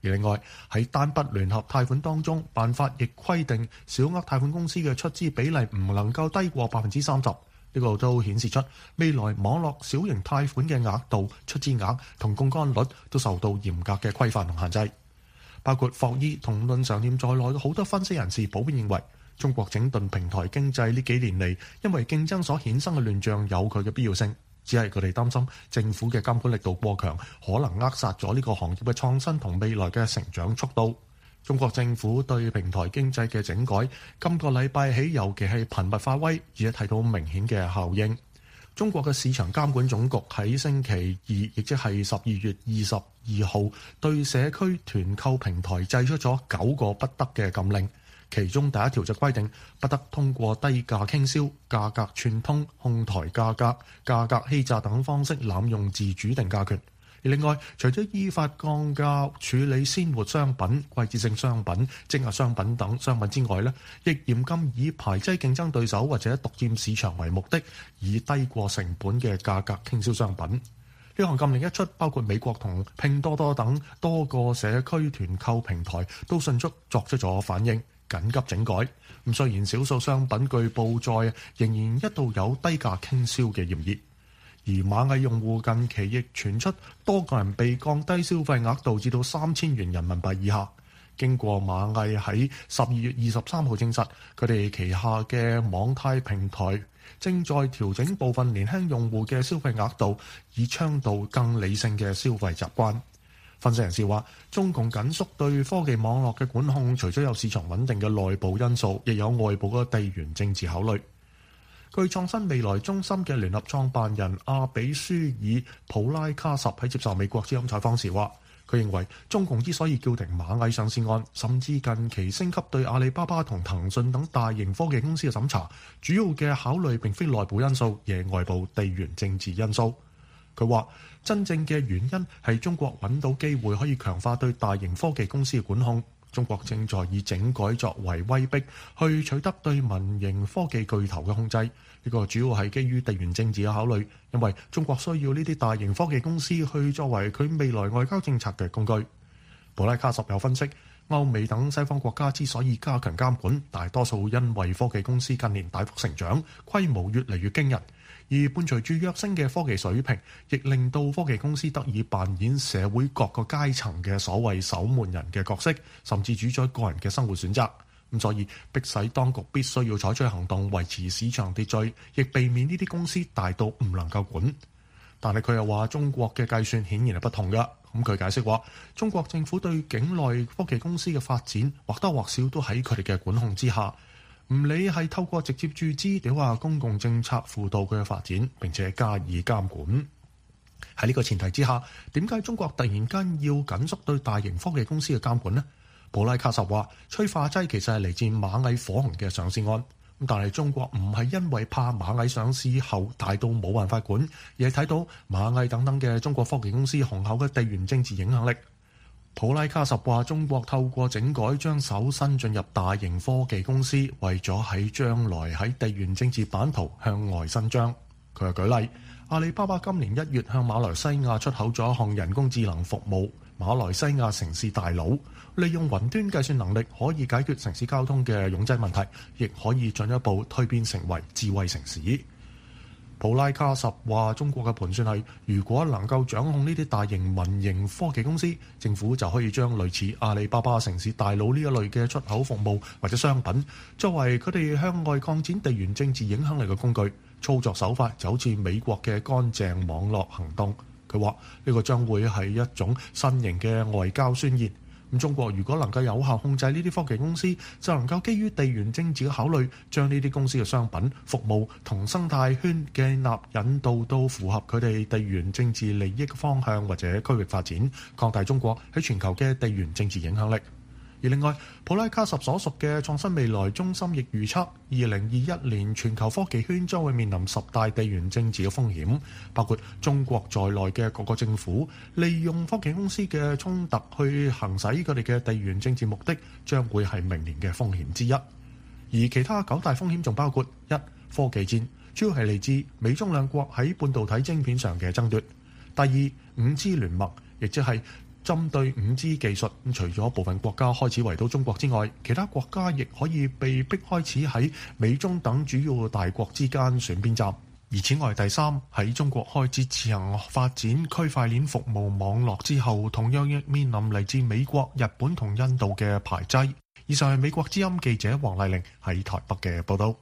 而另外喺單筆聯合貸款當中，辦法亦規定小額貸款公司嘅出資比例唔能夠低過百分之三十。呢個都顯示出未來網絡小型貸款嘅額度、出資額同槓桿率都受到嚴格嘅規範同限制。包括霍伊同論常念在內嘅好多分析人士普遍認為，中國整頓平台經濟呢幾年嚟，因為競爭所衍生嘅亂象有佢嘅必要性，只係佢哋擔心政府嘅監管力度過強，可能扼殺咗呢個行業嘅創新同未來嘅成長速度。中國政府對平台經濟嘅整改，今個禮拜起尤其係頻密發威，而且睇到明顯嘅效應。中國嘅市場監管總局喺星期二，亦即係十二月二十二號，對社區團購平台祭出咗九個不得嘅禁令。其中第一條就規定不得通過低價傾銷、價格串通、哄抬價格、價格欺詐等方式濫用自主定價權。而另外，除咗依法降價處理鮮活商品、季節性商品、積壓商品等商品之外呢，亦嚴禁以排擠競爭對手或者獨佔市場為目的，以低過成本嘅價格傾銷商品。呢項禁令一出，包括美國同拼多多等多個社區團購平台都迅速作出咗反應，緊急整改。咁雖然少數商品據報載仍然一度有低價傾銷嘅嫌疑。而螞蟻用戶近期亦傳出多個人被降低消費額度至到三千元人民幣以下。經過螞蟻喺十二月二十三號證實，佢哋旗下嘅網貸平台正在調整部分年輕用戶嘅消費額度，以倡導更理性嘅消費習慣。分析人士話，中共緊縮對科技網絡嘅管控，除咗有市場穩定嘅內部因素，亦有外部嘅地緣政治考慮。據創新未來中心嘅聯合創辦人阿比舒爾普拉卡什喺接受美國之音採訪時話，佢認為中共之所以叫停螞蟻上市案，甚至近期升級對阿里巴巴同騰訊等大型科技公司嘅審查，主要嘅考慮並非內部因素，而係外部地緣政治因素。佢話真正嘅原因係中國揾到機會可以強化對大型科技公司嘅管控。中國正在以整改作為威逼，去取得對民營科技巨頭嘅控制。呢個主要係基於地緣政治嘅考慮，因為中國需要呢啲大型科技公司去作為佢未來外交政策嘅工具。布拉卡什有分析，歐美等西方國家之所以加強監管，大多數因為科技公司近年大幅成長，規模越嚟越驚人。而伴隨住躍升嘅科技水平，亦令到科技公司得以扮演社會各個階層嘅所謂守門人嘅角色，甚至主宰個人嘅生活選擇。咁所以迫使當局必須要採取行動，維持市場秩序，亦避免呢啲公司大到唔能夠管。但係佢又話，中國嘅計算顯然係不同㗎。咁佢解釋話，中國政府對境內科技公司嘅發展，或多或少都喺佢哋嘅管控之下。唔理係透過直接注資，定話公共政策輔導佢嘅發展，並且加以監管。喺呢個前提之下，點解中國突然間要緊縮對大型科技公司嘅監管呢？布拉卡什話，催化劑其實係嚟自螞蟻火紅嘅上市案。但係中國唔係因為怕螞蟻上市後大到冇辦法管，而係睇到螞蟻等等嘅中國科技公司雄厚嘅地緣政治影響力。普拉卡什話，中國透過整改將手伸進入大型科技公司，為咗喺將來喺地緣政治版圖向外伸張。佢又舉例，阿里巴巴今年一月向馬來西亞出口咗一項人工智能服務，馬來西亞城市大腦，利用雲端計算能力可以解決城市交通嘅擁擠問題，亦可以進一步蛻變成為智慧城市。普拉卡什話，中國嘅盤算係，如果能夠掌控呢啲大型民營科技公司，政府就可以將類似阿里巴巴城市大腦呢一類嘅出口服務或者商品，作為佢哋向外擴展地緣政治影響力嘅工具。操作手法就好似美國嘅乾淨網絡行動。佢話呢個將會係一種新型嘅外交宣言。咁中國如果能夠有效控制呢啲科技公司，就能夠基於地緣政治嘅考慮，將呢啲公司嘅商品、服務同生態圈嘅納引導到符合佢哋地緣政治利益嘅方向或者區域發展，擴大中國喺全球嘅地緣政治影響力。而另外，普拉卡什所屬嘅創新未來中心亦預測，二零二一年全球科技圈將會面臨十大地緣政治嘅風險，包括中國在內嘅各個政府利用科技公司嘅衝突去行使佢哋嘅地緣政治目的，將會係明年嘅風險之一。而其他九大風險仲包括：一、科技戰，主要係嚟自美中兩國喺半導體晶片上嘅爭奪；第二，五 G 聯盟，亦即係針對五 G 技術，除咗部分國家開始圍堵中國之外，其他國家亦可以被迫開始喺美中等主要大國之間選邊站。而此外，第三，喺中國開始自行發展區塊鏈服務網絡之後，同樣亦面臨嚟自美國、日本同印度嘅排擠。以上係美國之音記者黃麗玲喺台北嘅報道。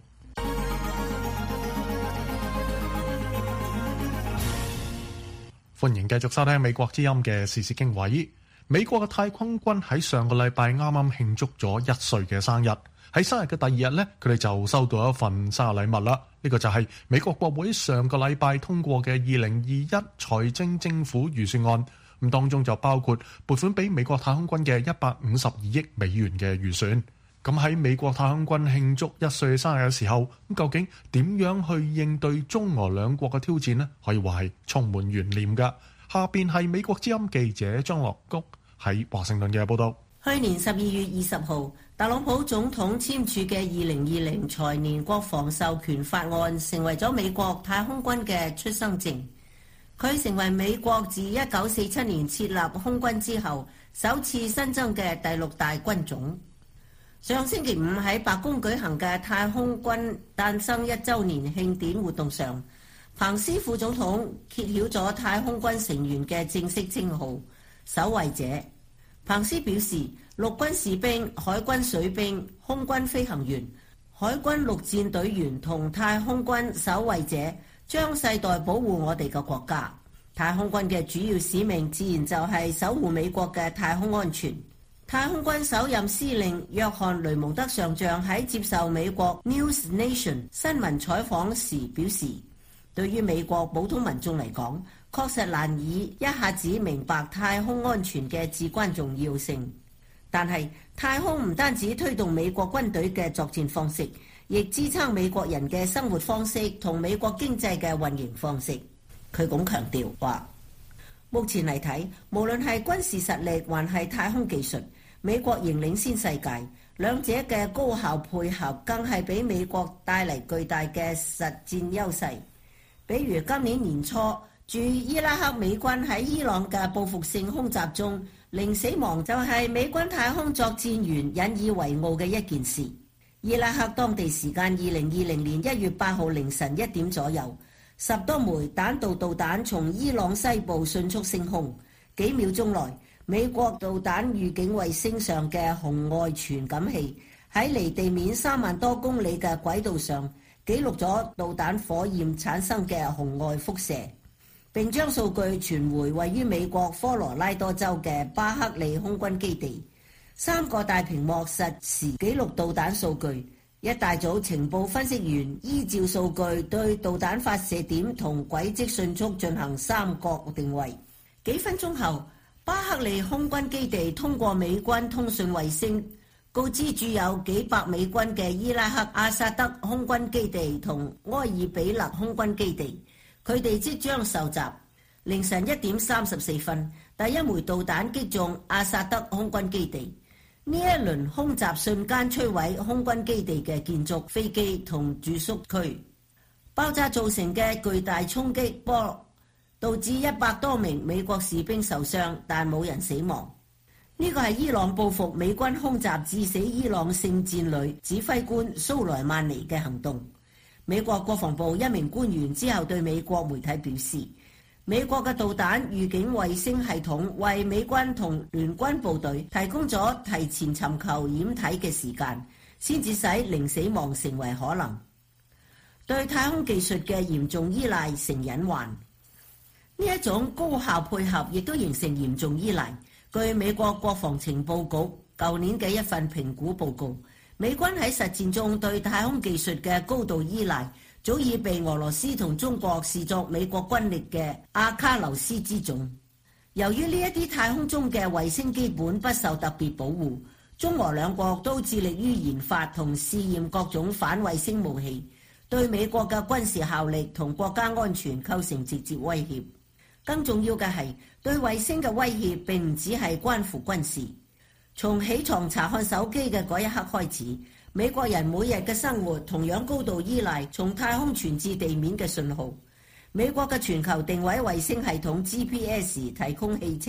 歡迎繼續收聽美國之音嘅時事經緯。美國嘅太空軍喺上個禮拜啱啱慶祝咗一歲嘅生日。喺生日嘅第二日呢，佢哋就收到一份生日禮物啦。呢個就係美國國會上個禮拜通過嘅二零二一財政政府預算案。咁當中就包括撥款俾美國太空軍嘅一百五十二億美元嘅預算。咁喺美國太空軍慶祝一歲生日嘅時候，咁究竟點樣去應對中俄兩國嘅挑戰呢？可以話係充滿懸念㗎。下邊係美國之音記者張樂谷喺華盛頓嘅報道。 去年十二月二十號，特朗普總統簽署嘅二零二零財年國防授權法案成為咗美國太空軍嘅出生證。佢成為美國自一九四七年設立空軍之後首次新增嘅第六大軍種。上星期五喺白宮舉行嘅太空軍誕生一週年慶典活動上，彭斯副總統揭曉咗太空軍成員嘅正式稱號——守衛者。彭斯表示，陸軍士兵、海軍水兵、空軍飛行員、海軍陸戰隊員同太空軍守衛者將世代保護我哋嘅國家。太空軍嘅主要使命自然就係守護美國嘅太空安全。太空軍首任司令約翰雷蒙德上將喺接受美國 News Nation 新聞採訪時表示，對於美國普通民眾嚟講，確實難以一下子明白太空安全嘅至關重要性。但係太空唔單止推動美國軍隊嘅作戰方式，亦支撐美國人嘅生活方式同美國經濟嘅運營方式。佢咁強調話，目前嚟睇，無論係軍事實力還係太空技術，美國仍領先世界。兩者嘅高效配合更係俾美國帶嚟巨大嘅實戰優勢。比如今年年初，駐伊拉克美軍喺伊朗嘅報復性空襲中，零死亡就係美軍太空作戰員引以為傲嘅一件事。伊拉克當地時間二零二零年一月八號凌晨一點左右，十多枚彈道導彈從伊朗西部迅速升空，幾秒鐘內，美國導彈預警衛星上嘅紅外傳感器喺離地面三萬多公里嘅軌道上記錄咗導彈火焰產生嘅紅外輻射，並將數據傳回位於美國科羅拉多州嘅巴克利空軍基地。三個大屏幕實時記錄導彈數據，一大組情報分析員依照數據對導彈發射點同軌跡迅速進行三角定位。幾分鐘後，巴克利空軍基地通過美軍通訊衛星告知駐有幾百美軍嘅伊拉克阿薩德空軍基地同埃爾比勒空軍基地，佢哋即將受襲。凌晨一點三十四分，第一枚導彈擊中阿薩德空軍基地。呢一輪空襲瞬間摧毀空軍基地嘅建築、飛機同住宿區，爆炸造成嘅巨大衝擊波導致一百多名美國士兵受傷，但冇人死亡。呢個係伊朗報復美軍空襲致死伊朗聖戰旅指揮官蘇萊曼尼嘅行動。美國國防部一名官員之後對美國媒體表示，美國嘅導彈預警衛星系統為美軍同聯軍部隊提供咗提前尋求掩體嘅時間，先至使零死亡成為可能。對太空技術嘅嚴重依賴成隱患，呢一種高效配合亦都形成嚴重依賴。據美國國防情報局舊年嘅一份評估報告，美軍喺實戰中對太空技術嘅高度依賴，早已被俄羅斯同中國視作美國軍力嘅阿卡琉斯之種。由於呢一啲太空中嘅衛星基本不受特別保護，中俄兩國都致力於研發同試驗各種反衛星武器，對美國嘅軍事效力同國家安全構成直接威脅。更重要嘅係，對衛星嘅威脅並唔只係關乎軍事。從起床查看手機嘅嗰一刻開始，美國人每日嘅生活同樣高度依賴從太空傳至地面嘅信號。美國嘅全球定位衛星系統 G P S 提供汽車、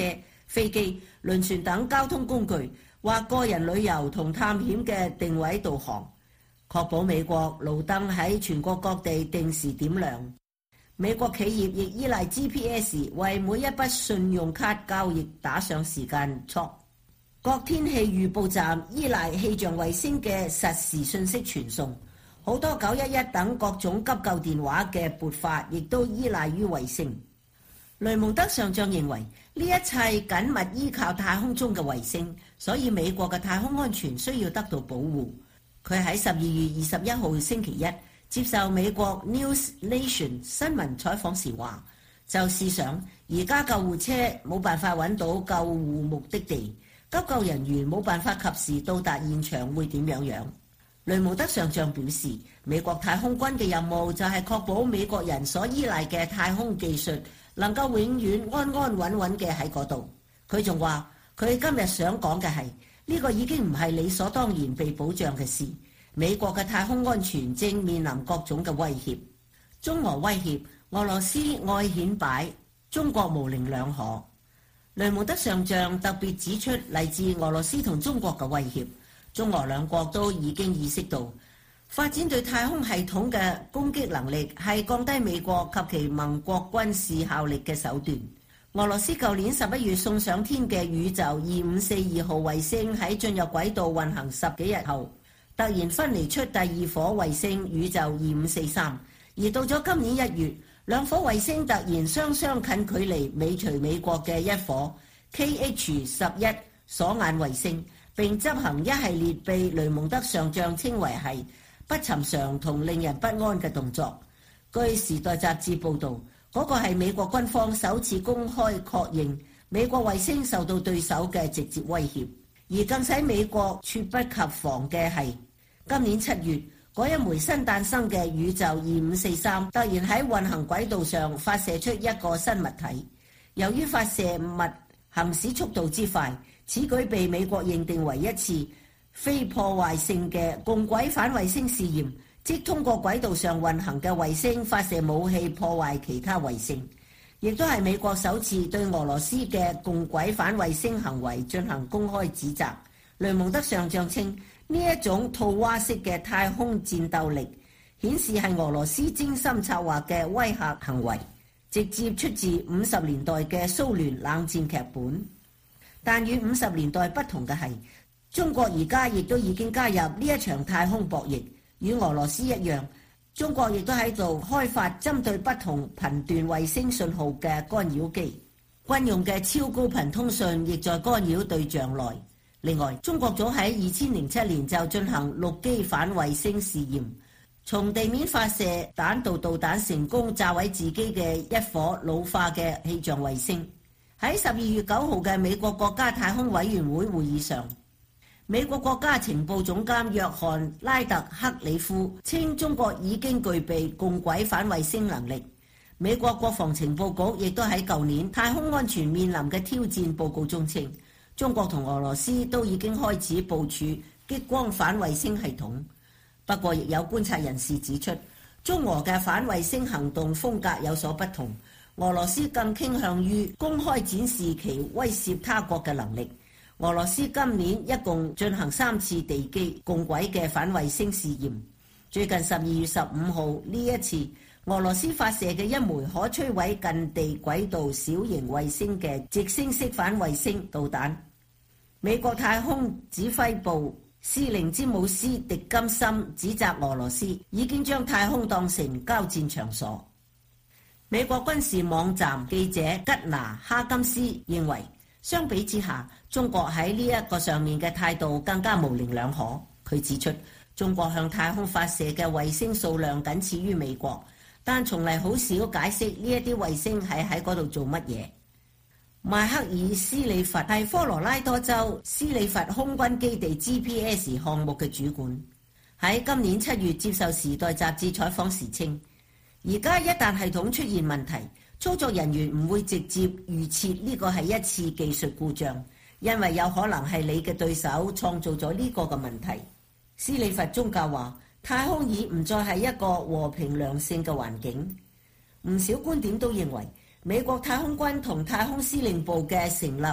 飛機、輪船等交通工具或個人旅遊同探險嘅定位導航，確保美國路燈喺全國各地定時點亮。美國企業亦依賴 G P S 為每一筆信用卡交易打上時間戳。各天氣預報站依賴氣象衛星嘅實時信息傳送，好多九一一等各種急救電話嘅撥發亦都依賴於衛星。雷蒙德上將認為呢一切緊密依靠太空中嘅衛星，所以美國嘅太空安全需要得到保護。佢喺十二月二十一號星期一接受美國 News Nation 新聞採訪時話，就試想而家救護車冇辦法揾到救護目的地，急救人員冇辦法及時到達現場會點樣樣？雷蒙德上將表示，美國太空軍嘅任務就係確保美國人所依賴嘅太空技術能夠永遠安安穩穩嘅喺嗰度。佢仲話，佢今日想講嘅係呢個已經唔係理所當然被保障嘅事。美國嘅太空安全正面臨各種嘅威脅，中俄威脅，俄羅斯愛顯擺，中國模棱兩可。雷蒙德上將特別指出嚟自俄羅斯同中國嘅威脅，中俄兩國都已經意識到發展對太空系統嘅攻擊能力係降低美國及其盟國軍事效力嘅手段。俄羅斯舊年十一月送上天嘅宇宙二五四二號衛星喺進入軌道運行十幾日後，突然分離出第二顆衛星宇宙二五四三，而到咗今年一月，兩顆衛星突然雙雙近距離尾隨美國嘅一顆 K H 十一鎖眼衛星，並執行一系列被雷蒙德上將稱為係不尋常同令人不安嘅動作。據《時代》雜誌報導，嗰個係美國軍方首次公開確認美國衛星受到對手嘅直接威脅，而更使美國猝不及防嘅係今年七月，嗰一枚新誕生嘅宇宙二五四三突然喺運行軌道上發射出一個新物體。由於發射物行駛速度之快，此舉被美國認定為一次非破壞性嘅共軌反衛星試驗，即通過軌道上運行嘅衛星發射武器破壞其他衛星，亦都係美國首次對俄羅斯嘅共軌反衛星行為進行公開指責。雷蒙德上將稱，呢一種套娃式嘅太空戰鬥力顯示係俄羅斯精心策劃嘅威嚇行為，直接出自五十年代嘅蘇聯冷戰劇本。但與五十年代不同嘅係，中國而家亦都已經加入呢一場太空博弈，與俄羅斯一樣，中國亦都喺度開發針對不同頻段衛星信號嘅干擾機，軍用嘅超高頻通訊亦在干擾對象內。另外，中國早喺二千零七年就進行陸基反衛星試驗，從地面發射彈道導彈成功炸毀自己嘅一顆老化嘅氣象衛星。喺十二月九號嘅美國國家太空委員會會議上，美國國家情報總監約翰拉特克里夫稱中國已經具備共軌反衛星能力。美國國防情報局亦都喺舊年太空安全面臨嘅挑戰報告中稱，中國同俄羅斯都已經開始部署激光反衛星系統。不過，亦有觀察人士指出，中俄嘅反衛星行動風格有所不同。俄羅斯更傾向於公開展示其威懾他國嘅能力。俄羅斯今年一共進行三次地基共軌嘅反衛星試驗。最近十二月十五號呢一次，俄羅斯發射嘅一枚可摧毀近地軌道小型衛星嘅直升式反衛星導彈。美國太空指揮部司令詹姆斯·迪金森指責俄羅斯已經將太空當成交戰場所。美國軍事網站記者吉拿哈金斯認為，相比之下，中國喺呢一個上面嘅態度更加模棱兩可。佢指出，中國向太空發射嘅衛星數量僅次於美國，但從嚟好少解釋呢一啲衛星係喺嗰度做乜嘢。邁克爾斯里弗係科羅拉多州斯里弗空軍基地 G P S 項目嘅主管，喺今年七月接受《時代》雜誌採訪時稱，而家一旦系統出現問題，操作人員唔會直接預設呢個係一次技術故障，因為有可能係你嘅對手創造咗呢個嘅問題。斯里弗宗教話，太空已唔再係一個和平良性嘅環境。唔少觀點都認為，美國太空軍同太空司令部嘅成立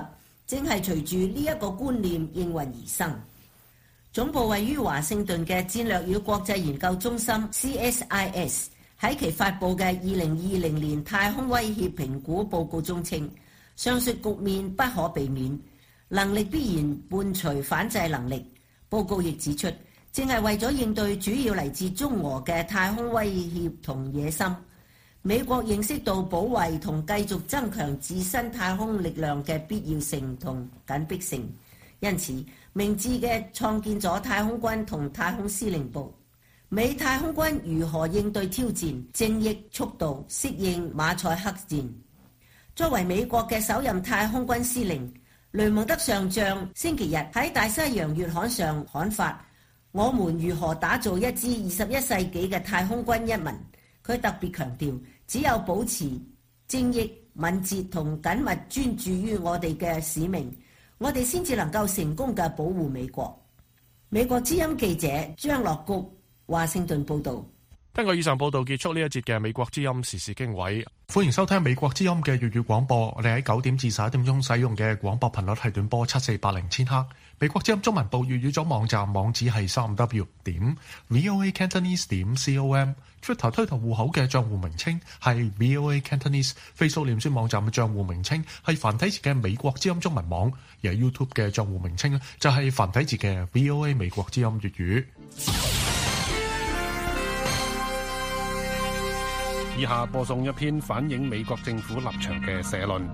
正係隨住呢一個觀念應運而生。總部位於華盛頓嘅戰略與國際研究中心 C S I S 喺其發布嘅二零二零年太空威脅評估報告中稱，上述局面不可避免，能力必然伴隨反制能力。報告亦指出，正係為咗應對主要嚟自中俄嘅太空威脅同野心，美國認識到保衛同繼續增強自身太空力量嘅必要性同緊迫性，因此明智嘅創建咗太空軍同太空司令部。美太空軍如何應對挑戰、精益速度、適應馬賽克戰？作為美國嘅首任太空軍司令，雷蒙德上將星期日喺大西洋月刊上刊發我們如何打造一支二十一世紀嘅太空軍一文。佢特別強調，只有保持精益、敏捷同緊密專注於我哋嘅使命，我哋先至能夠成功嘅保護美國。美國之音記者張樂谷華盛頓報道。 根據以上報道，結束呢一節嘅美國之音時事經緯。 歡迎收聽美國之音嘅粵語廣播。我哋喺九點至十一點鐘使用嘅廣播頻率係短波七四八零千赫。美國之音中文部粵語組網站網址係三 w 點 voa cantonese 點 com。Twitter 推特戶口嘅賬戶名稱係 voa cantonese。Facebook 臉書網站嘅賬戶名稱係繁體字嘅美國之音中文網。而 YouTube 嘅賬戶名稱就係繁體字嘅 voa 美國之音粵語。 以下播送一篇反映美國政府立場嘅社論。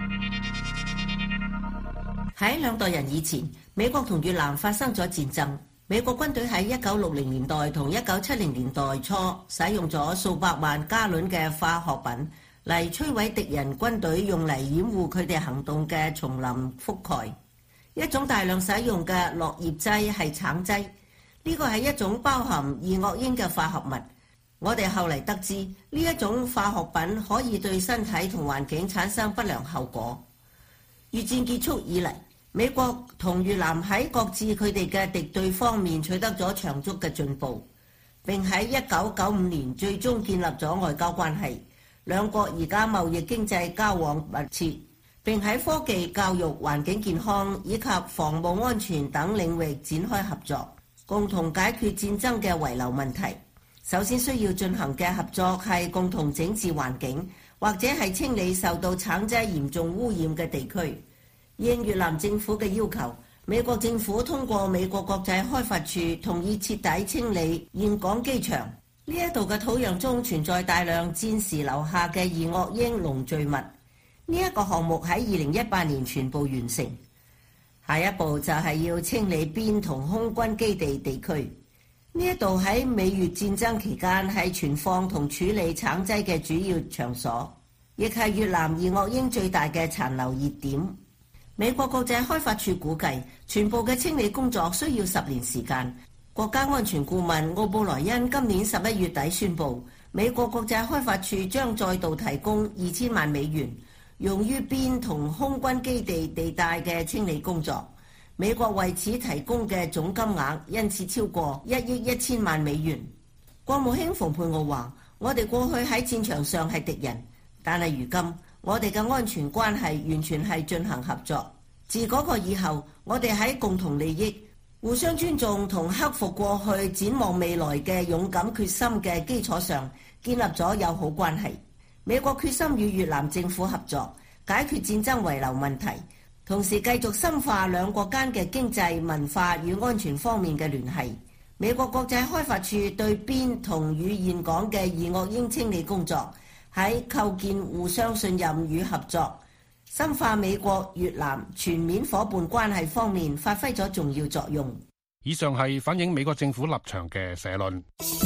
喺兩代人以前，美國同越南發生咗戰爭。美國軍隊喺一九六零年代同一九七零年代初使用咗數百萬加侖嘅化學品嚟摧毀敵人軍隊用嚟掩護佢哋行動嘅叢林覆蓋。一種大量使用嘅落葉劑係橙劑，呢個係一種包含二惡英嘅化合物。我哋後嚟得知，呢一種化學品可以對身體同環境產生不良後果。越戰結束以嚟，美國同越南喺各自佢哋嘅敵對方面取得咗長足嘅進步，並喺一九九五年最終建立咗外交關係。兩國而家貿易經濟交往密切，並喺科技、教育、環境健康以及防務安全等領域展開合作，共同解決戰爭嘅遺留問題。首先需要進行嘅合作係共同整治環境，或者係清理受到橙劑嚴重污染嘅地區。應越南政府嘅要求，美國政府通過美國國際開發處同意徹底清理峴港機場。呢一度嘅土壤中存在大量戰時留下嘅二惡英農聚物。呢、這、一個項目喺二零一八年全部完成。下一步就係要清理邊同空軍基地地區。呢一度喺美越戰爭期間係存放同處理橙劑嘅主要場所，亦係越南二惡英最大嘅殘留熱點。美國國際開發處估計，全部嘅清理工作需要十年時間。國家安全顧問奧布萊恩今年十一月底宣布，美國國際開發處將再度提供二千萬美元，用於邊同空軍基地地帶嘅清理工作。美國為此提供嘅總金額因此超過一億一千萬美元。國務卿蓬佩奧話：我哋過去喺戰場上係敵人，但係如今我哋嘅安全關係完全係進行合作。自嗰個以後，我哋喺共同利益、互相尊重同克服過去、展望未來嘅勇敢決心嘅基礎上，建立咗友好關係。美國決心與越南政府合作，解決戰爭遺留問題。同時繼續深化兩國間嘅經濟、文化與安全方面嘅聯繫。美國國際開發處對邊同與峴港嘅二惡英清理工作，喺構建互相信任與合作、深化美國越南全面夥伴關係方面發揮咗重要作用。 以上係反映美國政府立場嘅社論。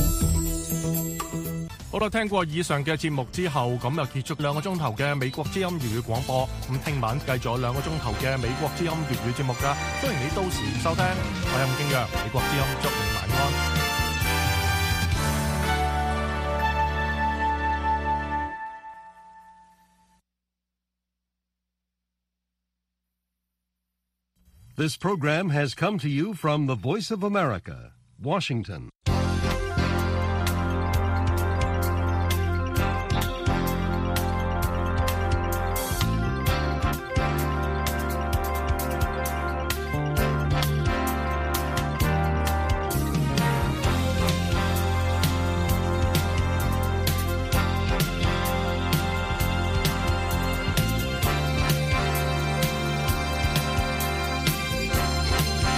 好啦，聽過以上嘅節目之後，咁就結束兩個鐘頭嘅美國之音粵語廣播。咁聽晚繼續兩個鐘頭嘅美國之音粵語節目噶，歡迎你到時收聽。我係吳敬陽，美國之音祝你晚安。 This program has come to you from the Voice of America, Washington.